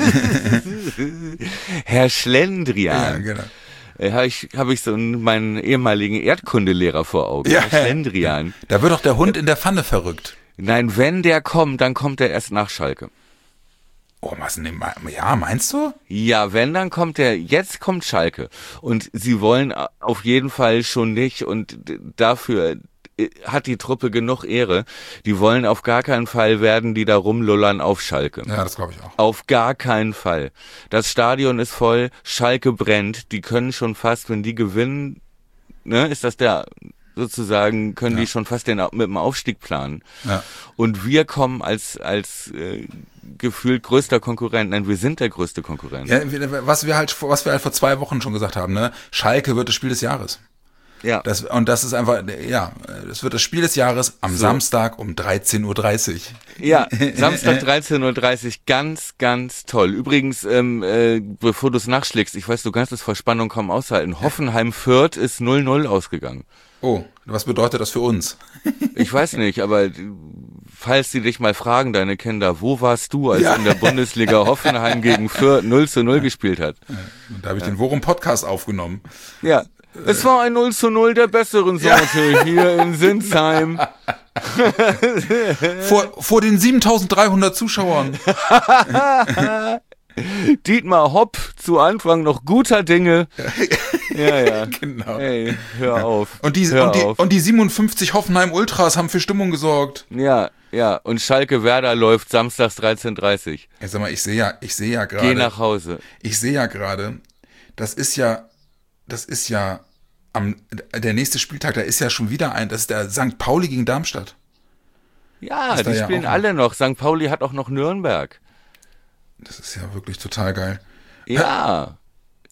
[SPEAKER 2] Herr Schlendrian.
[SPEAKER 3] Ja, genau.
[SPEAKER 2] Habe ich, hab ich so meinen ehemaligen Erdkundelehrer vor Augen.
[SPEAKER 3] Ja,
[SPEAKER 2] Herr Schlendrian.
[SPEAKER 3] Da wird doch der Hund in der Pfanne verrückt.
[SPEAKER 2] Nein, wenn der kommt, dann kommt er erst nach Schalke.
[SPEAKER 3] Oh, was denn? Ja, meinst du?
[SPEAKER 2] Ja, wenn, dann kommt der, jetzt kommt Schalke. Und sie wollen auf jeden Fall schon nicht, und dafür hat die Truppe genug Ehre, die wollen auf gar keinen Fall werden, die da rumlullern auf Schalke.
[SPEAKER 3] Ja, das glaube ich auch.
[SPEAKER 2] Auf gar keinen Fall. Das Stadion ist voll, Schalke brennt, die können schon fast, wenn die gewinnen, ne, ist das der... sozusagen können ja. die schon fast den, mit dem Aufstieg planen.
[SPEAKER 3] Ja.
[SPEAKER 2] Und wir kommen als als äh, gefühlt größter Konkurrent, nein, wir sind der größte Konkurrent.
[SPEAKER 3] Ja, was wir halt was wir halt vor zwei Wochen schon gesagt haben, ne? Schalke wird das Spiel des Jahres.
[SPEAKER 2] Ja.
[SPEAKER 3] Das, und das ist einfach, ja, das wird das Spiel des Jahres am so. Samstag um dreizehn Uhr dreißig.
[SPEAKER 2] Ja, Samstag dreizehn Uhr dreißig, ganz, ganz toll. Übrigens, ähm, äh, bevor du es nachschlägst, ich weiß, du kannst es vor Spannung kaum aushalten, Hoffenheim-Fürth ist null null ausgegangen.
[SPEAKER 3] Oh, was bedeutet das für uns?
[SPEAKER 2] Ich weiß nicht, aber falls sie dich mal fragen, deine Kinder, wo warst du, als ja. in der Bundesliga Hoffenheim gegen Fürth null zu null gespielt hat?
[SPEAKER 3] Da habe ich ja. den Worum-Podcast aufgenommen.
[SPEAKER 2] Ja, es war ein null zu null der besseren Sorte ja. hier in Sinsheim.
[SPEAKER 3] vor, vor den siebentausenddreihundert Zuschauern.
[SPEAKER 2] Dietmar Hopp zu Anfang noch guter Dinge. Ja, ja.
[SPEAKER 3] Genau.
[SPEAKER 2] Hey, hör auf.
[SPEAKER 3] Und die,
[SPEAKER 2] hör
[SPEAKER 3] und, die
[SPEAKER 2] auf.
[SPEAKER 3] und die siebenundfünfzig Hoffenheim Ultras haben für Stimmung gesorgt.
[SPEAKER 2] Ja, ja. Und Schalke Werder läuft samstags dreizehn Uhr dreißig.
[SPEAKER 3] Ja, sag mal, ich sehe ja, ich sehe ja gerade.
[SPEAKER 2] Geh nach Hause.
[SPEAKER 3] Ich sehe ja gerade, das ist ja, das ist ja am, der nächste Spieltag, da ist ja schon wieder ein, das ist der Sankt Pauli gegen Darmstadt.
[SPEAKER 2] Ja, die
[SPEAKER 3] ja
[SPEAKER 2] spielen alle noch. Sankt Pauli hat auch noch Nürnberg.
[SPEAKER 3] Das ist ja wirklich total geil.
[SPEAKER 2] Ja.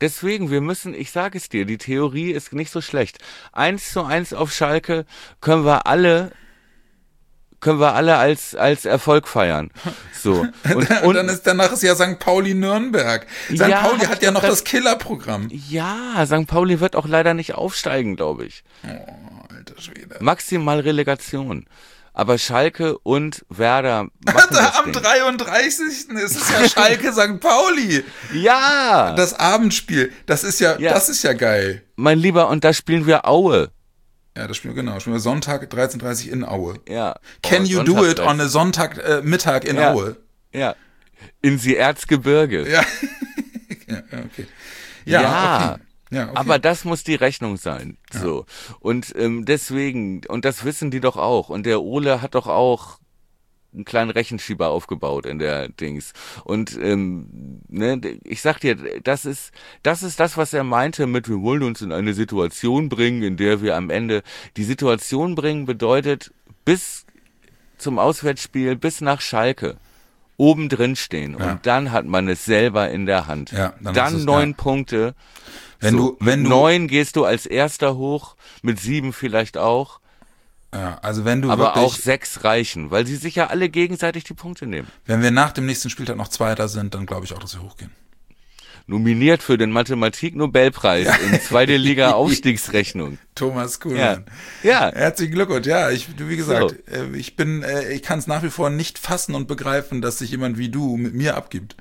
[SPEAKER 2] Deswegen, wir müssen, ich sage es dir, die Theorie ist nicht so schlecht. Eins zu eins auf Schalke können wir alle, können wir alle als, als Erfolg feiern. So. Und,
[SPEAKER 3] und, und dann ist danach ist ja Sankt Pauli Nürnberg. Sankt
[SPEAKER 2] Ja,
[SPEAKER 3] Pauli
[SPEAKER 2] hab
[SPEAKER 3] hat
[SPEAKER 2] ich
[SPEAKER 3] ja
[SPEAKER 2] doch
[SPEAKER 3] noch
[SPEAKER 2] grad-
[SPEAKER 3] das Killerprogramm.
[SPEAKER 2] ja, Sankt Pauli wird auch leider nicht aufsteigen, glaube ich.
[SPEAKER 3] Oh, alter Schwede.
[SPEAKER 2] Maximal Relegation. Aber Schalke und Werder machen das
[SPEAKER 3] Am
[SPEAKER 2] Ding.
[SPEAKER 3] dreiunddreißigsten ist es ja Schalke Sankt Pauli.
[SPEAKER 2] Ja,
[SPEAKER 3] Das Abendspiel. Das ist ja,
[SPEAKER 2] Ja.
[SPEAKER 3] das ist ja geil.
[SPEAKER 2] mein Lieber, und da spielen wir Aue.
[SPEAKER 3] Ja, das spielen wir genau. Spielen wir Sonntag dreizehn Uhr dreißig in Aue.
[SPEAKER 2] Ja.
[SPEAKER 3] Can
[SPEAKER 2] Oh,
[SPEAKER 3] you do
[SPEAKER 2] Sonntag
[SPEAKER 3] it on a Sonntagmittag äh, Mittag in
[SPEAKER 2] Ja.
[SPEAKER 3] Aue?
[SPEAKER 2] Ja. In die Erzgebirge.
[SPEAKER 3] Ja. ja, ja, okay. Ja,
[SPEAKER 2] Ja.
[SPEAKER 3] okay. Ja, okay.
[SPEAKER 2] Aber das muss die Rechnung sein. So. Und ähm, deswegen, und das wissen die doch auch. Und der Ole hat doch auch einen kleinen Rechenschieber aufgebaut in der Dings. Und ähm, ne, ich sag dir, das ist, das ist das, was er meinte mit, wir wollen uns in eine Situation bringen, in der wir am Ende die Situation bringen, bedeutet bis zum Auswärtsspiel, bis nach Schalke oben drin stehen.
[SPEAKER 3] Ja.
[SPEAKER 2] Und dann hat man es selber in der Hand.
[SPEAKER 3] Ja, dann
[SPEAKER 2] dann
[SPEAKER 3] hast du's,
[SPEAKER 2] neun
[SPEAKER 3] ja.
[SPEAKER 2] Punkte.
[SPEAKER 3] Wenn
[SPEAKER 2] so,
[SPEAKER 3] du- wenn
[SPEAKER 2] mit
[SPEAKER 3] du-
[SPEAKER 2] neun gehst du als Erster hoch, mit sieben vielleicht auch,
[SPEAKER 3] ja, also wenn du
[SPEAKER 2] aber
[SPEAKER 3] wirklich,
[SPEAKER 2] auch sechs reichen, weil sie sich ja alle gegenseitig die Punkte nehmen.
[SPEAKER 3] wenn wir nach dem nächsten Spieltag noch Zweiter sind, dann glaube ich auch, dass wir hochgehen.
[SPEAKER 2] Nominiert für den Mathematik-Nobelpreis in zweite Liga Aufstiegsrechnung.
[SPEAKER 3] Thomas
[SPEAKER 2] Ja.
[SPEAKER 3] Kuhlmann.
[SPEAKER 2] Ja.
[SPEAKER 3] Herzlichen Glückwunsch. Ja, ich, du, wie gesagt,
[SPEAKER 2] So.
[SPEAKER 3] äh, ich bin, äh, ich kann es nach wie vor nicht fassen und begreifen, dass sich jemand wie du mit mir abgibt.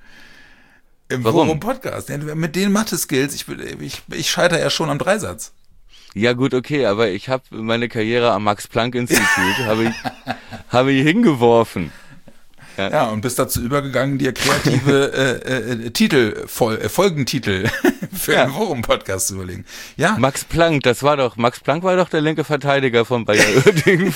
[SPEAKER 3] Im
[SPEAKER 2] Warum?
[SPEAKER 3] Forum Podcast. Ja, mit den Mathe-Skills, ich, ich, ich scheitere ja schon am Dreisatz.
[SPEAKER 2] Ja gut, okay, aber ich habe meine Karriere am Max-Planck-Institut habe ich, habe ich hingeworfen.
[SPEAKER 3] Ja, und bist dazu übergegangen, dir kreative äh, äh, Titel, Fol äh, Folgentitel für
[SPEAKER 2] Ja.
[SPEAKER 3] den Forum-Podcast zu überlegen. Ja,
[SPEAKER 2] Max Planck, das war doch, Max Planck war doch der linke Verteidiger von Bayer Oerding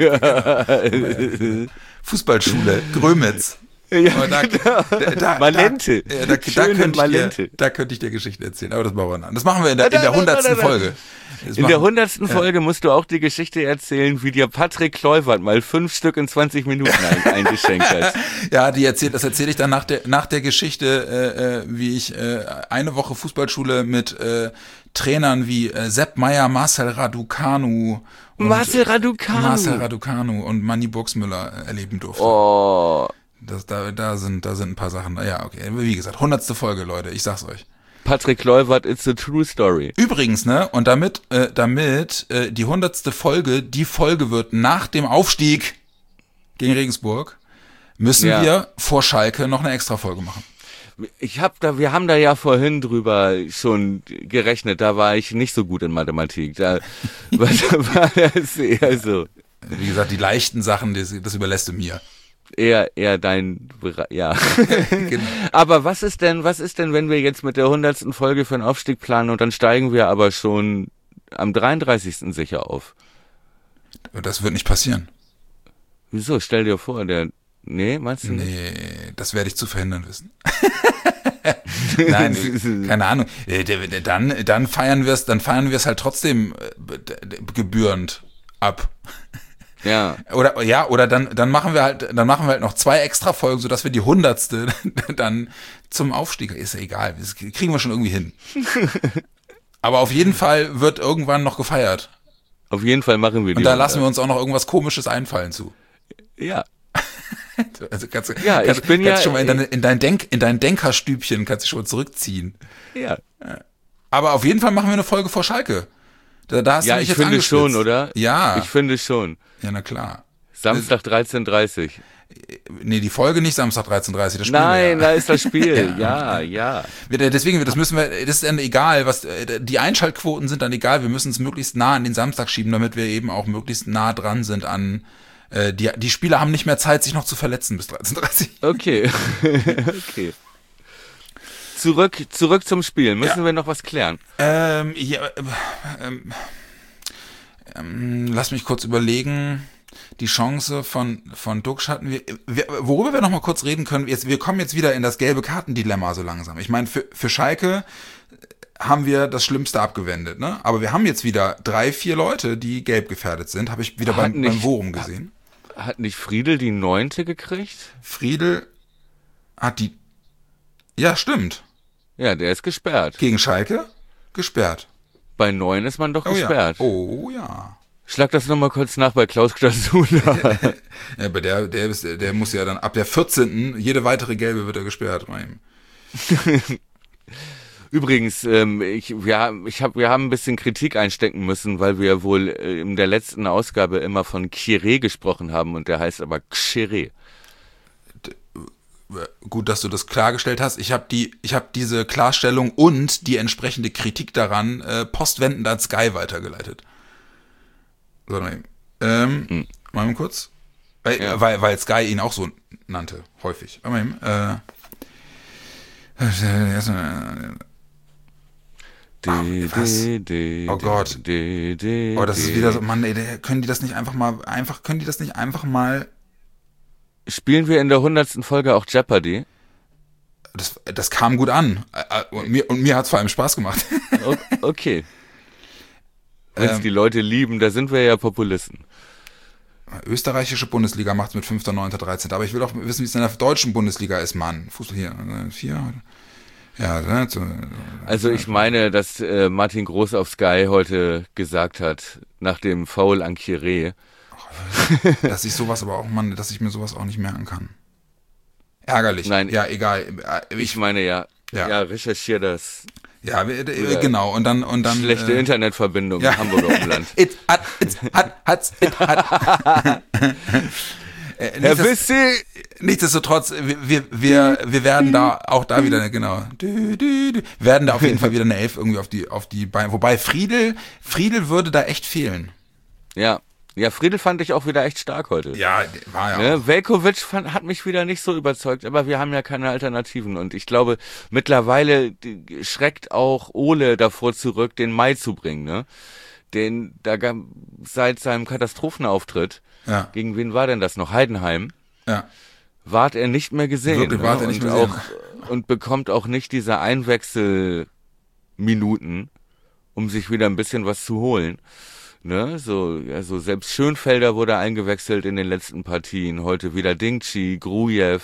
[SPEAKER 2] früher.
[SPEAKER 3] Fußballschule, Grömitz.
[SPEAKER 2] Ja,
[SPEAKER 3] Aber da,
[SPEAKER 2] genau.
[SPEAKER 3] da, da,
[SPEAKER 2] Malente.
[SPEAKER 3] Da, ja, da, da,
[SPEAKER 2] Schöne
[SPEAKER 3] könnte ich
[SPEAKER 2] Malente.
[SPEAKER 3] dir, da könnte ich dir Geschichten erzählen, aber das machen wir dann. Das machen wir in der, in
[SPEAKER 2] Da, da,
[SPEAKER 3] der
[SPEAKER 2] da,
[SPEAKER 3] hundertsten
[SPEAKER 2] da, da.
[SPEAKER 3] Folge. Das
[SPEAKER 2] In der
[SPEAKER 3] machen-
[SPEAKER 2] hundertsten Folge musst du auch die Geschichte erzählen, wie dir Patrick Kluivert mal fünf Stück in zwanzig Minuten ein, eingeschenkt hat.
[SPEAKER 3] Ja, die erzählt, das erzähle ich dann nach der, nach der Geschichte, äh, äh, wie ich äh, eine Woche Fußballschule mit äh, Trainern wie äh, Sepp Meier, Marcel Raducanu und
[SPEAKER 2] Marcel Raducanu.
[SPEAKER 3] Marcel Raducanu und Manni Burgsmüller äh, erleben durfte.
[SPEAKER 2] Oh,
[SPEAKER 3] Das, da, da sind, da sind ein paar Sachen. Ja, okay. Wie gesagt, hundertste Folge, Leute. Ich sag's euch.
[SPEAKER 2] Patrick Kluivert, it's a true story.
[SPEAKER 3] Übrigens, ne, und damit, äh, damit äh, die hundertste Folge die Folge wird nach dem Aufstieg gegen Regensburg, müssen
[SPEAKER 2] Ja.
[SPEAKER 3] wir vor Schalke noch eine extra Folge machen.
[SPEAKER 2] Ich hab da, wir haben da ja vorhin drüber schon gerechnet, da war ich nicht so gut in Mathematik. Da, war, da war das eher so,
[SPEAKER 3] Wie gesagt, die leichten Sachen, das, das überlässt du mir.
[SPEAKER 2] eher, eher dein, Bere- ja.
[SPEAKER 3] Genau.
[SPEAKER 2] Aber was ist denn, was ist denn, wenn wir jetzt mit der hundertsten Folge für einen Aufstieg planen und dann steigen wir aber schon am dreiunddreißigsten sicher auf?
[SPEAKER 3] Das wird nicht passieren.
[SPEAKER 2] Wieso? Stell dir vor, der, nee, meinst du nicht?
[SPEAKER 3] Nee, das werde ich zu verhindern wissen. Nein, keine Ahnung. Äh, der- der- Dann, dann feiern wir es, dann feiern wir es halt trotzdem äh, d- d- gebührend ab.
[SPEAKER 2] Ja.
[SPEAKER 3] Oder ja, oder dann, dann machen wir halt, dann machen wir halt noch zwei extra Folgen, sodass wir die hundertste dann zum Aufstieg. Ist ja egal, das kriegen wir schon irgendwie hin. Aber auf jeden Fall wird irgendwann noch gefeiert.
[SPEAKER 2] Auf jeden Fall machen wir die.
[SPEAKER 3] Und da lassen wir uns auch noch irgendwas Komisches einfallen zu.
[SPEAKER 2] Ja.
[SPEAKER 3] Also kannst, du-
[SPEAKER 2] Ja, ich
[SPEAKER 3] kannst,
[SPEAKER 2] bin
[SPEAKER 3] kannst
[SPEAKER 2] ja-
[SPEAKER 3] schon mal in, deine, in dein Denk, in dein Denkerstübchen kannst du schon mal zurückziehen.
[SPEAKER 2] Ja.
[SPEAKER 3] Aber auf jeden Fall machen wir eine Folge vor Schalke. Da, da hast
[SPEAKER 2] Ja,
[SPEAKER 3] du mich
[SPEAKER 2] ich
[SPEAKER 3] jetzt
[SPEAKER 2] finde
[SPEAKER 3] angespitzt.
[SPEAKER 2] schon, oder?
[SPEAKER 3] Ja,
[SPEAKER 2] Ich finde schon.
[SPEAKER 3] ja, na klar.
[SPEAKER 2] Samstag dreizehn Uhr dreißig.
[SPEAKER 3] Nee, die Folge nicht Samstag dreizehn Uhr dreißig, das spielen
[SPEAKER 2] Nein,
[SPEAKER 3] wir ja.
[SPEAKER 2] da ist das Spiel. Ja, ja.
[SPEAKER 3] Wir- Deswegen, das müssen wir, das ist dann egal, was, die Einschaltquoten sind dann egal, wir müssen es möglichst nah an den Samstag schieben, damit wir eben auch möglichst nah dran sind an, äh, die, die Spieler haben nicht mehr Zeit, sich noch zu verletzen bis dreizehn Uhr dreißig.
[SPEAKER 2] Okay. Okay. Zurück, zurück zum Spiel. Müssen
[SPEAKER 3] Ja.
[SPEAKER 2] wir noch was klären?
[SPEAKER 3] Ähm, ja, äh, ähm, ähm, lass mich kurz überlegen. Die Chance von, von Duxch hatten wir, wir, worüber wir noch mal kurz reden können, jetzt, wir kommen jetzt wieder in das gelbe Kartendilemma so langsam. Ich meine, für, für Schalke haben wir das Schlimmste abgewendet, ne? Aber wir haben jetzt wieder drei, vier Leute, die gelb gefährdet sind, habe ich wieder
[SPEAKER 2] Hat
[SPEAKER 3] beim,
[SPEAKER 2] nicht-
[SPEAKER 3] beim Forum gesehen.
[SPEAKER 2] Hat nicht Friedel die neunte gekriegt?
[SPEAKER 3] Friedel hat die, ja, stimmt.
[SPEAKER 2] Ja, der ist gesperrt.
[SPEAKER 3] Gegen Schalke? Gesperrt.
[SPEAKER 2] Bei Neuen ist man doch
[SPEAKER 3] Oh
[SPEAKER 2] gesperrt.
[SPEAKER 3] ja. Oh ja.
[SPEAKER 2] Schlag das nochmal kurz nach bei Klaus Krasula.
[SPEAKER 3] Ja, aber der, der, ist, der muss ja dann ab der vierzehnten jede weitere Gelbe wird er gesperrt. Rein.
[SPEAKER 2] Übrigens, ähm, ich, wir, ich hab, wir haben ein bisschen Kritik einstecken müssen, weil wir wohl äh, in der letzten Ausgabe immer von Chiré gesprochen haben und der heißt aber Xeré.
[SPEAKER 3] Gut, dass du das klargestellt hast. Ich habe die, ich habe diese Klarstellung und die entsprechende Kritik daran äh, postwendend an Sky weitergeleitet. So, nein. Ähm, hm. Mal kurz. Weil, ja. weil, weil Sky ihn auch so nannte, häufig. Aber eben, äh, Ach, was? Oh Gott. Oh, das ist wieder so, Mann, ey, können die das nicht einfach mal, einfach, können die das nicht einfach mal.
[SPEAKER 2] Spielen wir in der hundertsten Folge auch Jeopardy?
[SPEAKER 3] Das, das kam gut an. Und mir, und mir hat's vor allem Spaß gemacht.
[SPEAKER 2] Okay. Wenn es ähm, die Leute lieben, da sind wir ja Populisten.
[SPEAKER 3] Österreichische Bundesliga macht's mit fünfter, neunter, dreizehnter Aber ich will auch wissen, wie es in der deutschen Bundesliga ist, Mann. Fußball hier, vier. Ja, ne, so,
[SPEAKER 2] also ich meine, dass äh, Martin Groß auf Sky heute gesagt hat, nach dem Foul an Chiré,
[SPEAKER 3] dass ich sowas aber auch, Mann, dass ich mir sowas auch nicht merken kann. Ärgerlich.
[SPEAKER 2] Nein,
[SPEAKER 3] ja, egal.
[SPEAKER 2] Ich, ich meine ja, ja, ja recherchier das.
[SPEAKER 3] Ja, äh, genau. Und dann, und dann.
[SPEAKER 2] Schlechte äh, Internetverbindung
[SPEAKER 3] ja.
[SPEAKER 2] im Hamburger Umland.
[SPEAKER 3] It hat, it hat, hat, it hat. äh,
[SPEAKER 2] Herr Wissi!
[SPEAKER 3] Nichtsdestotrotz, wir, wir, wir, wir werden da auch da wieder, genau, du, du, du, werden da auf jeden Fall wieder eine Elf irgendwie auf die, auf die Beine. Wobei Friedel, Friedel würde da echt fehlen.
[SPEAKER 2] Ja. Ja, Friedel fand ich auch wieder echt stark heute.
[SPEAKER 3] Ja, war ja.
[SPEAKER 2] Ne? Veljkovic fand, hat mich wieder nicht so überzeugt, aber wir haben ja keine Alternativen. Und ich glaube, mittlerweile schreckt auch Ole davor zurück, den Mai zu bringen. Ne? Den, da seit seinem Katastrophenauftritt,
[SPEAKER 3] ja.
[SPEAKER 2] Gegen wen war denn das noch? Heidenheim.
[SPEAKER 3] Ja.
[SPEAKER 2] Ward er nicht mehr gesehen.
[SPEAKER 3] Wirklich,
[SPEAKER 2] ne?
[SPEAKER 3] ward er nicht
[SPEAKER 2] und,
[SPEAKER 3] mehr
[SPEAKER 2] auch, und bekommt auch nicht diese Einwechselminuten, um sich wieder ein bisschen was zu holen. Ne, so, also selbst Schönfelder wurde eingewechselt in den letzten Partien, heute wieder Dingchi, Grujew,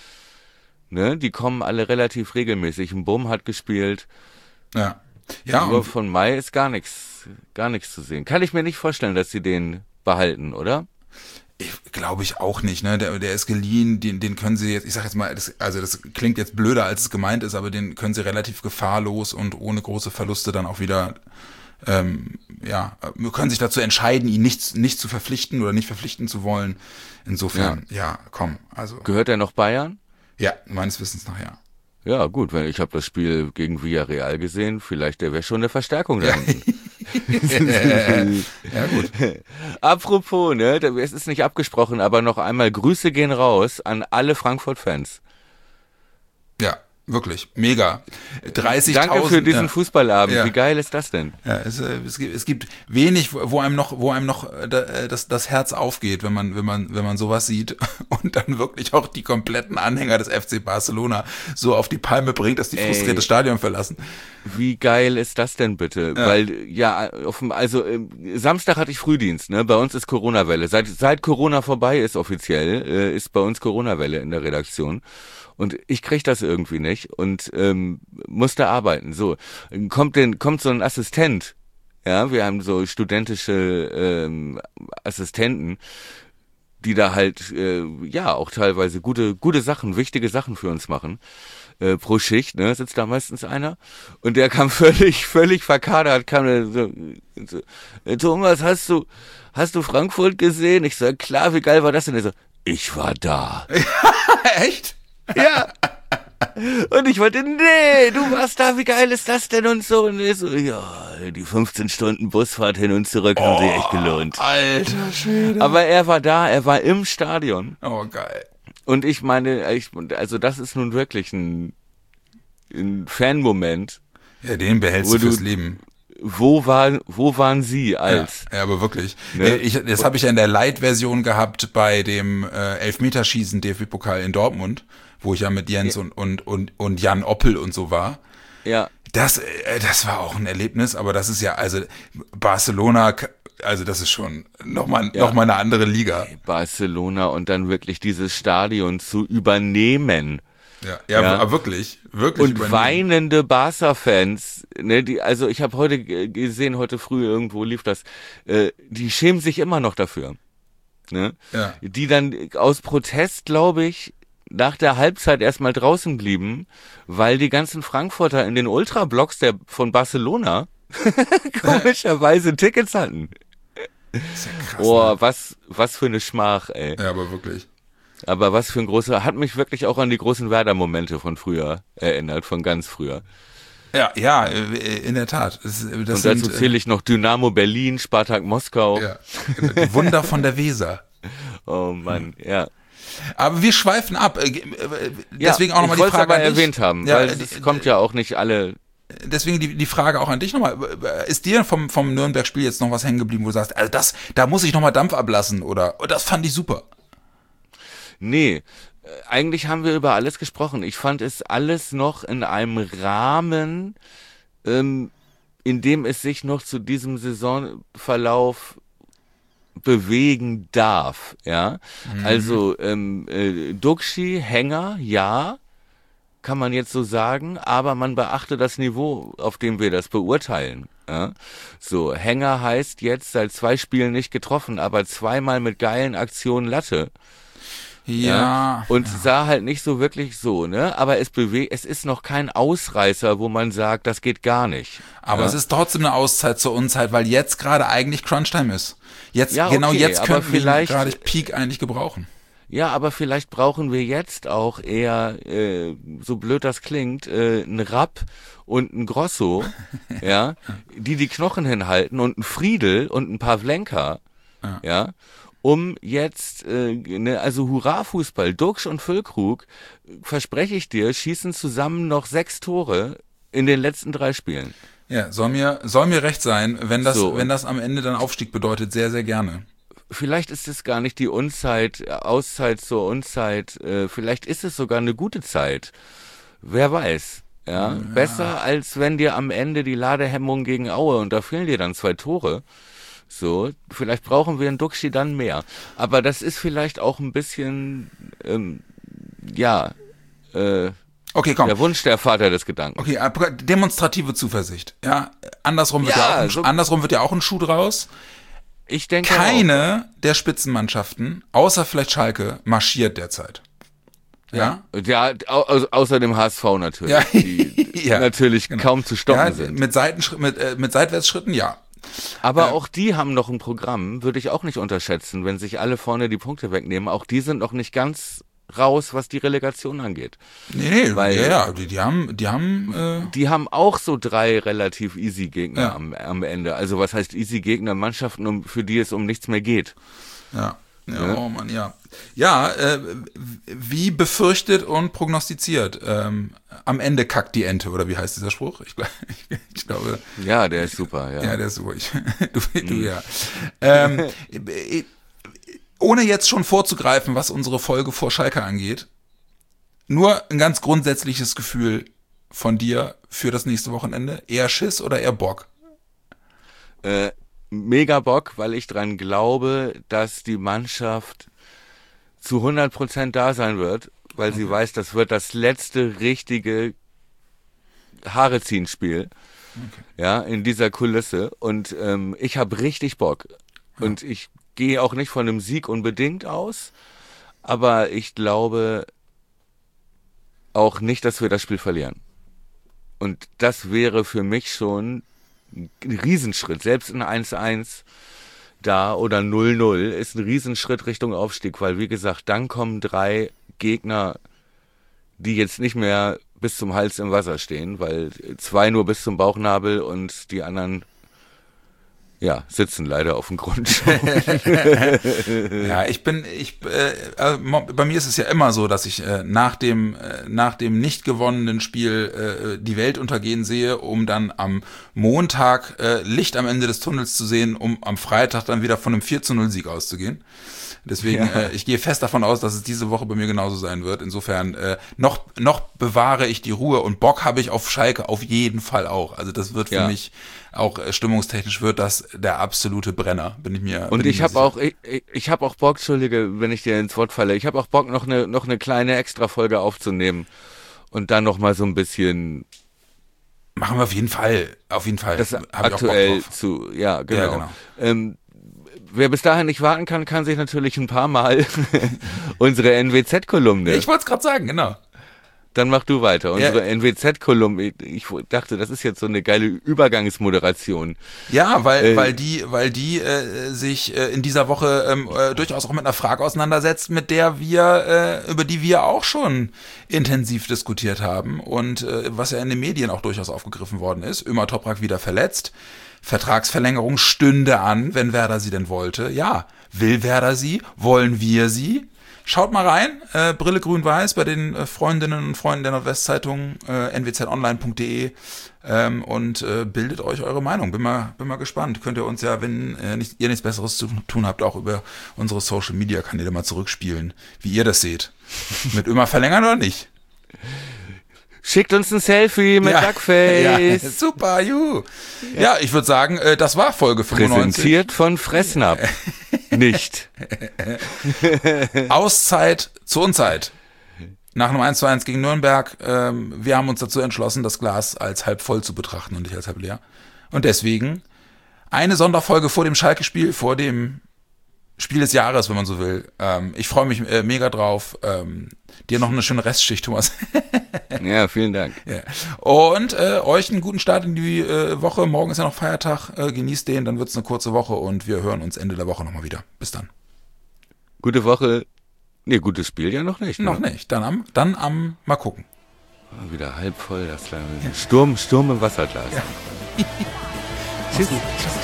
[SPEAKER 2] ne, die kommen alle relativ regelmäßig. Ein Bum hat gespielt.
[SPEAKER 3] Ja. Ja.
[SPEAKER 2] Aber von Mai ist gar nichts, gar nichts zu sehen. Kann ich mir nicht vorstellen, dass sie den behalten, oder?
[SPEAKER 3] Ich glaube ich auch nicht, ne? Der, der ist geliehen, den, den können sie jetzt, ich sag jetzt mal, das, also das klingt jetzt blöder, als es gemeint ist, aber den können sie relativ gefahrlos und ohne große Verluste dann auch wieder Ähm, ja, wir können sich dazu entscheiden, ihn nicht, nicht zu verpflichten oder nicht verpflichten zu wollen. Insofern, ja, ja komm, also.
[SPEAKER 2] Gehört er noch Bayern?
[SPEAKER 3] Ja, meines Wissens nach ja.
[SPEAKER 2] Ja, gut, weil ich habe das Spiel gegen Villarreal gesehen, vielleicht der wäre schon eine Verstärkung da hinten.
[SPEAKER 3] Ja, gut.
[SPEAKER 2] Apropos, ne, es ist nicht abgesprochen, aber noch einmal Grüße gehen raus an alle Frankfurt-Fans.
[SPEAKER 3] Ja. Wirklich, mega. dreißigtausend.
[SPEAKER 2] Danke für diesen
[SPEAKER 3] ja.
[SPEAKER 2] Fußballabend.
[SPEAKER 3] Ja.
[SPEAKER 2] Wie geil ist das denn?
[SPEAKER 3] Ja, es, es, gibt, es gibt wenig, wo einem noch, wo einem noch das, das Herz aufgeht, wenn man, wenn man, wenn man sowas sieht und dann wirklich auch die kompletten Anhänger des F C Barcelona so auf die Palme bringt, dass die frustriert das Stadion verlassen.
[SPEAKER 2] Wie geil ist das denn bitte? Ja. Weil, ja, auf, also Samstag hatte ich Frühdienst, ne? Bei uns ist Corona-Welle. Seit, seit Corona vorbei ist offiziell, äh, ist bei uns Corona-Welle in der Redaktion. Und ich krieg das irgendwie nicht und ähm, musste arbeiten. So, kommt denn, kommt so ein Assistent, ja, wir haben so studentische ähm, Assistenten, die da halt äh, ja auch teilweise gute, gute Sachen, wichtige Sachen für uns machen. Äh, pro Schicht, ne, sitzt da meistens einer und der kam völlig, völlig verkadert, kam so, so, Thomas, hast du, hast du Frankfurt gesehen? Ich so, klar, wie geil war das denn? Er so, ich war da.
[SPEAKER 3] Echt?
[SPEAKER 2] Ja. Und ich wollte, nee, du warst da, wie geil ist das denn und so. Und ich so, ja, die fünfzehn Stunden Busfahrt hin und zurück haben oh, sich echt gelohnt.
[SPEAKER 3] Alter Schwede.
[SPEAKER 2] Aber er war da, er war im Stadion.
[SPEAKER 3] Oh, geil.
[SPEAKER 2] Und ich meine, ich, also das ist nun wirklich ein, ein Fan-Moment.
[SPEAKER 3] Ja, den behältst du fürs Leben.
[SPEAKER 2] Wo war, wo waren Sie als?
[SPEAKER 3] Ja, ja aber wirklich. Ne? Ich, das habe ich ja in der Light-Version gehabt bei dem äh, Elfmeterschießen D F B-Pokal in Dortmund, wo ich ja mit Jens ja. und, und, und, und Jan Oppel und so war.
[SPEAKER 2] Ja.
[SPEAKER 3] Das, äh, das war auch ein Erlebnis, aber das ist ja, also Barcelona, also das ist schon nochmal ja. noch mal eine andere Liga.
[SPEAKER 2] Barcelona und dann wirklich dieses Stadion zu übernehmen.
[SPEAKER 3] Ja, ja,
[SPEAKER 2] Ja.
[SPEAKER 3] aber wirklich, wirklich.
[SPEAKER 2] Und
[SPEAKER 3] übernehmen.
[SPEAKER 2] weinende Barca-Fans, ne, die, also ich habe heute g- gesehen, heute früh irgendwo lief das, äh, die schämen sich immer noch dafür. Ne?
[SPEAKER 3] Ja.
[SPEAKER 2] Die dann aus Protest, glaube ich, nach der Halbzeit erstmal draußen blieben, weil die ganzen Frankfurter in den Ultrablocks der von Barcelona komischerweise Tickets hatten.
[SPEAKER 3] Ist ja krass.
[SPEAKER 2] Oh,
[SPEAKER 3] Ne?
[SPEAKER 2] was, was für eine Schmach, ey.
[SPEAKER 3] Ja, aber wirklich.
[SPEAKER 2] Aber was für ein großer, hat mich wirklich auch an die großen Werder-Momente von früher erinnert, von ganz früher.
[SPEAKER 3] Ja, ja, äh, in der Tat. Das, das
[SPEAKER 2] Und dazu
[SPEAKER 3] sind,
[SPEAKER 2] zähle ich noch Dynamo Berlin, Spartak Moskau.
[SPEAKER 3] äh, ja, die Wunder von der Weser.
[SPEAKER 2] Oh Mann, ja.
[SPEAKER 3] Aber wir schweifen ab. Äh, äh,
[SPEAKER 2] Ja,
[SPEAKER 3] Deswegen auch nochmal
[SPEAKER 2] ich
[SPEAKER 3] die
[SPEAKER 2] wollte es
[SPEAKER 3] Frage
[SPEAKER 2] aber
[SPEAKER 3] an dich.
[SPEAKER 2] erwähnt haben,
[SPEAKER 3] Ja,
[SPEAKER 2] weil
[SPEAKER 3] äh,
[SPEAKER 2] es kommt ja auch nicht alle.
[SPEAKER 3] Deswegen die, die Frage auch an dich nochmal. Ist dir vom, vom Nürnberg-Spiel jetzt noch was hängen geblieben, wo du sagst, also das, da muss ich nochmal Dampf ablassen oder oh, das fand ich super?
[SPEAKER 2] Nee, äh, eigentlich haben wir über alles gesprochen. Ich fand es alles noch in einem Rahmen, ähm, in dem es sich noch zu diesem Saisonverlauf bewegen darf, ja.
[SPEAKER 3] Mhm.
[SPEAKER 2] Also ähm, äh, Duxi, Hänger, ja, kann man jetzt so sagen, aber man beachte das Niveau, auf dem wir das beurteilen. Ja? So, Hänger heißt jetzt seit zwei Spielen nicht getroffen, aber zweimal mit geilen Aktionen Latte.
[SPEAKER 3] Ja.
[SPEAKER 2] Und sah halt nicht so wirklich so, ne? Aber es bewegt, es ist noch kein Ausreißer, wo man sagt, das geht gar nicht.
[SPEAKER 3] Aber
[SPEAKER 2] ja?
[SPEAKER 3] es ist trotzdem eine Auszeit zur Unzeit, weil jetzt gerade eigentlich Crunchtime ist. Jetzt,
[SPEAKER 2] Ja,
[SPEAKER 3] genau
[SPEAKER 2] okay,
[SPEAKER 3] jetzt
[SPEAKER 2] aber
[SPEAKER 3] könnten wir ihn
[SPEAKER 2] vielleicht-
[SPEAKER 3] gerade Peak eigentlich gebrauchen.
[SPEAKER 2] Ja, aber vielleicht brauchen wir jetzt auch eher, äh, so blöd das klingt, äh, einen Rapp und einen Grosso, ja, die die Knochen hinhalten und einen Friedel und einen Pavlenka,
[SPEAKER 3] Ja.
[SPEAKER 2] ja, um jetzt, äh, ne, also Hurra-Fußball, Duxch und Füllkrug, verspreche ich dir, schießen zusammen noch sechs Tore in den letzten drei Spielen.
[SPEAKER 3] Ja, soll mir, soll mir recht sein, wenn das,
[SPEAKER 2] So.
[SPEAKER 3] wenn das am Ende dann Aufstieg bedeutet, sehr, sehr gerne.
[SPEAKER 2] Vielleicht ist es gar nicht die Unzeit, äh, Auszeit zur Unzeit, äh, vielleicht ist es sogar eine gute Zeit. Wer weiß. Ja? Besser als wenn dir am Ende die Ladehemmung gegen Aue und da fehlen dir dann zwei Tore. So, vielleicht brauchen wir in Duxi dann mehr. Aber das ist vielleicht auch ein bisschen, ähm, ja, äh,
[SPEAKER 3] Okay, komm.
[SPEAKER 2] der Wunsch der Vater des Gedankens.
[SPEAKER 3] Okay, aber demonstrative Zuversicht. Ja, andersrum wird ja,
[SPEAKER 2] Ja,
[SPEAKER 3] auch ein,
[SPEAKER 2] so-
[SPEAKER 3] andersrum wird ja auch ein Schuh draus.
[SPEAKER 2] Ich denke auch.
[SPEAKER 3] Keine der Spitzenmannschaften, außer vielleicht Schalke, marschiert derzeit. Ja?
[SPEAKER 2] Ja, au, au, außer dem H S V natürlich,
[SPEAKER 3] Ja.
[SPEAKER 2] die
[SPEAKER 3] Ja,
[SPEAKER 2] natürlich
[SPEAKER 3] genau.
[SPEAKER 2] kaum zu stoppen
[SPEAKER 3] Ja,
[SPEAKER 2] sind.
[SPEAKER 3] mit, Seitenschritt, mit, äh, mit Seitwärtsschritten, ja.
[SPEAKER 2] Aber
[SPEAKER 3] Äh,
[SPEAKER 2] auch die haben noch ein Programm, würde ich auch nicht unterschätzen, wenn sich alle vorne die Punkte wegnehmen. Auch die sind noch nicht ganz raus, was die Relegation angeht.
[SPEAKER 3] Nee, nee,
[SPEAKER 2] Weil-
[SPEAKER 3] ja, ja, die, die haben, die haben, äh,
[SPEAKER 2] Die haben auch so drei relativ easy Gegner
[SPEAKER 3] Ja.
[SPEAKER 2] am, am Ende. Also was heißt easy Gegner? Mannschaften, um, für die es um nichts mehr geht.
[SPEAKER 3] ja. Ja,
[SPEAKER 2] Ja.
[SPEAKER 3] oh Mann, ja. Ja, äh, wie befürchtet und prognostiziert. Ähm, am Ende kackt die Ente, oder wie heißt dieser Spruch? Ich, glaub- ich, ich glaube,
[SPEAKER 2] Ja, der ist super, ja.
[SPEAKER 3] ja, der ist ruhig. Du, du ja. Ähm, äh, ohne jetzt schon vorzugreifen, was unsere Folge vor Schalke angeht, nur ein ganz grundsätzliches Gefühl von dir für das nächste Wochenende. Eher Schiss oder eher Bock?
[SPEAKER 2] Äh, mega Bock, weil ich dran glaube, dass die Mannschaft zu hundert Prozent da sein wird, weil sie weiß, das wird das letzte richtige Haare-Ziehen-Spiel. Ja, in dieser Kulisse. Und ähm, ich habe richtig Bock. Und ich gehe auch nicht von einem Sieg unbedingt aus, aber ich glaube auch nicht, dass wir das Spiel verlieren. Und das wäre für mich schon ein Riesenschritt. Selbst ein eins eins da oder null null ist ein Riesenschritt Richtung Aufstieg, weil wie gesagt, dann kommen drei Gegner, die jetzt nicht mehr bis zum Hals im Wasser stehen, weil zwei nur bis zum Bauchnabel und die anderen ja, sitzen leider auf dem Grund.
[SPEAKER 3] Ja, ich bin, ich, äh, bei mir ist es ja immer so, dass ich äh, nach dem, äh, nach dem nicht gewonnenen Spiel äh, die Welt untergehen sehe, um dann am Montag äh, Licht am Ende des Tunnels zu sehen, um am Freitag dann wieder von einem vier zu null Sieg auszugehen. Deswegen,
[SPEAKER 2] Ja.
[SPEAKER 3] äh, ich gehe fest davon aus, dass es diese Woche bei mir genauso sein wird. Insofern, äh, noch, noch bewahre ich die Ruhe und Bock habe ich auf Schalke auf jeden Fall auch. Also das wird für
[SPEAKER 2] Ja.
[SPEAKER 3] mich auch äh, stimmungstechnisch wird das der absolute Brenner, bin ich mir
[SPEAKER 2] Und
[SPEAKER 3] bin
[SPEAKER 2] ich
[SPEAKER 3] mir
[SPEAKER 2] habe
[SPEAKER 3] sicher.
[SPEAKER 2] auch, ich, ich ich habe auch Bock, Entschuldige, wenn ich dir ins Wort falle, ich habe auch Bock, noch eine, noch eine kleine Extra-Folge aufzunehmen und dann noch mal so ein bisschen
[SPEAKER 3] Machen wir auf jeden Fall, auf jeden Fall.
[SPEAKER 2] das
[SPEAKER 3] Hab ich auch Bock
[SPEAKER 2] aktuell
[SPEAKER 3] drauf.
[SPEAKER 2] zu, ja, genau.
[SPEAKER 3] Ja, genau.
[SPEAKER 2] Ähm, wer bis dahin nicht warten kann, kann sich natürlich ein paar Mal unsere N W Z-Kolumne.
[SPEAKER 3] Ich wollte es gerade sagen, genau.
[SPEAKER 2] Dann mach du weiter. Unsere
[SPEAKER 3] Ja.
[SPEAKER 2] N W Z-Kolumne. Ich dachte, das ist jetzt so eine geile Übergangsmoderation.
[SPEAKER 3] Ja, weil,
[SPEAKER 2] Äh,
[SPEAKER 3] weil die, weil die äh, sich äh, in dieser Woche ähm, äh, durchaus auch mit einer Frage auseinandersetzt, mit der wir, äh, über die wir auch schon intensiv diskutiert haben und äh, was ja in den Medien auch durchaus aufgegriffen worden ist. Ömer Toprak wieder verletzt. Vertragsverlängerung stünde an, wenn Werder sie denn wollte. Ja, will Werder sie? Wollen wir sie? Schaut mal rein, äh, Brille grün-weiß bei den äh, Freundinnen und Freunden der Nordwestzeitung, äh, n w z online punkt d e ähm, und äh, bildet euch eure Meinung. Bin mal, bin mal gespannt. Könnt ihr uns ja, wenn äh, nicht, ihr nichts Besseres zu tun habt, auch über unsere Social-Media-Kanäle mal zurückspielen, wie ihr das seht. Mit immer verlängern oder nicht?
[SPEAKER 2] Schickt uns ein Selfie mit
[SPEAKER 3] Ja.
[SPEAKER 2] Duckface.
[SPEAKER 3] Ja, super, juhu. Ja, ich würde sagen, äh, das war Folge fünfundneunzig.
[SPEAKER 2] Präsentiert von Fressnapf. Nicht.
[SPEAKER 3] Auszeit zur Unzeit. Nach einem eins zu eins gegen Nürnberg. Ähm, wir haben uns dazu entschlossen, das Glas als halb voll zu betrachten und nicht als halb leer. Und deswegen eine Sonderfolge vor dem Schalke-Spiel, vor dem Spiel des Jahres, wenn man so will. Ähm, ich freue mich äh, mega drauf. Ähm, dir noch eine schöne Restschicht, Thomas.
[SPEAKER 2] Ja, vielen Dank.
[SPEAKER 3] Ja. Und äh, euch einen guten Start in die äh, Woche. Morgen ist ja noch Feiertag. Äh, genießt den, dann wird es eine kurze Woche und wir hören uns Ende der Woche nochmal wieder. Bis dann.
[SPEAKER 2] Gute Woche. Nee, gutes Spiel ja noch nicht. Ne?
[SPEAKER 3] Noch nicht. Dann am, dann am, mal gucken.
[SPEAKER 2] Wieder halb voll, das kleine Sturm, Sturm im Wasserglas.
[SPEAKER 3] Ja.
[SPEAKER 2] Tschüss.
[SPEAKER 3] Tschüss.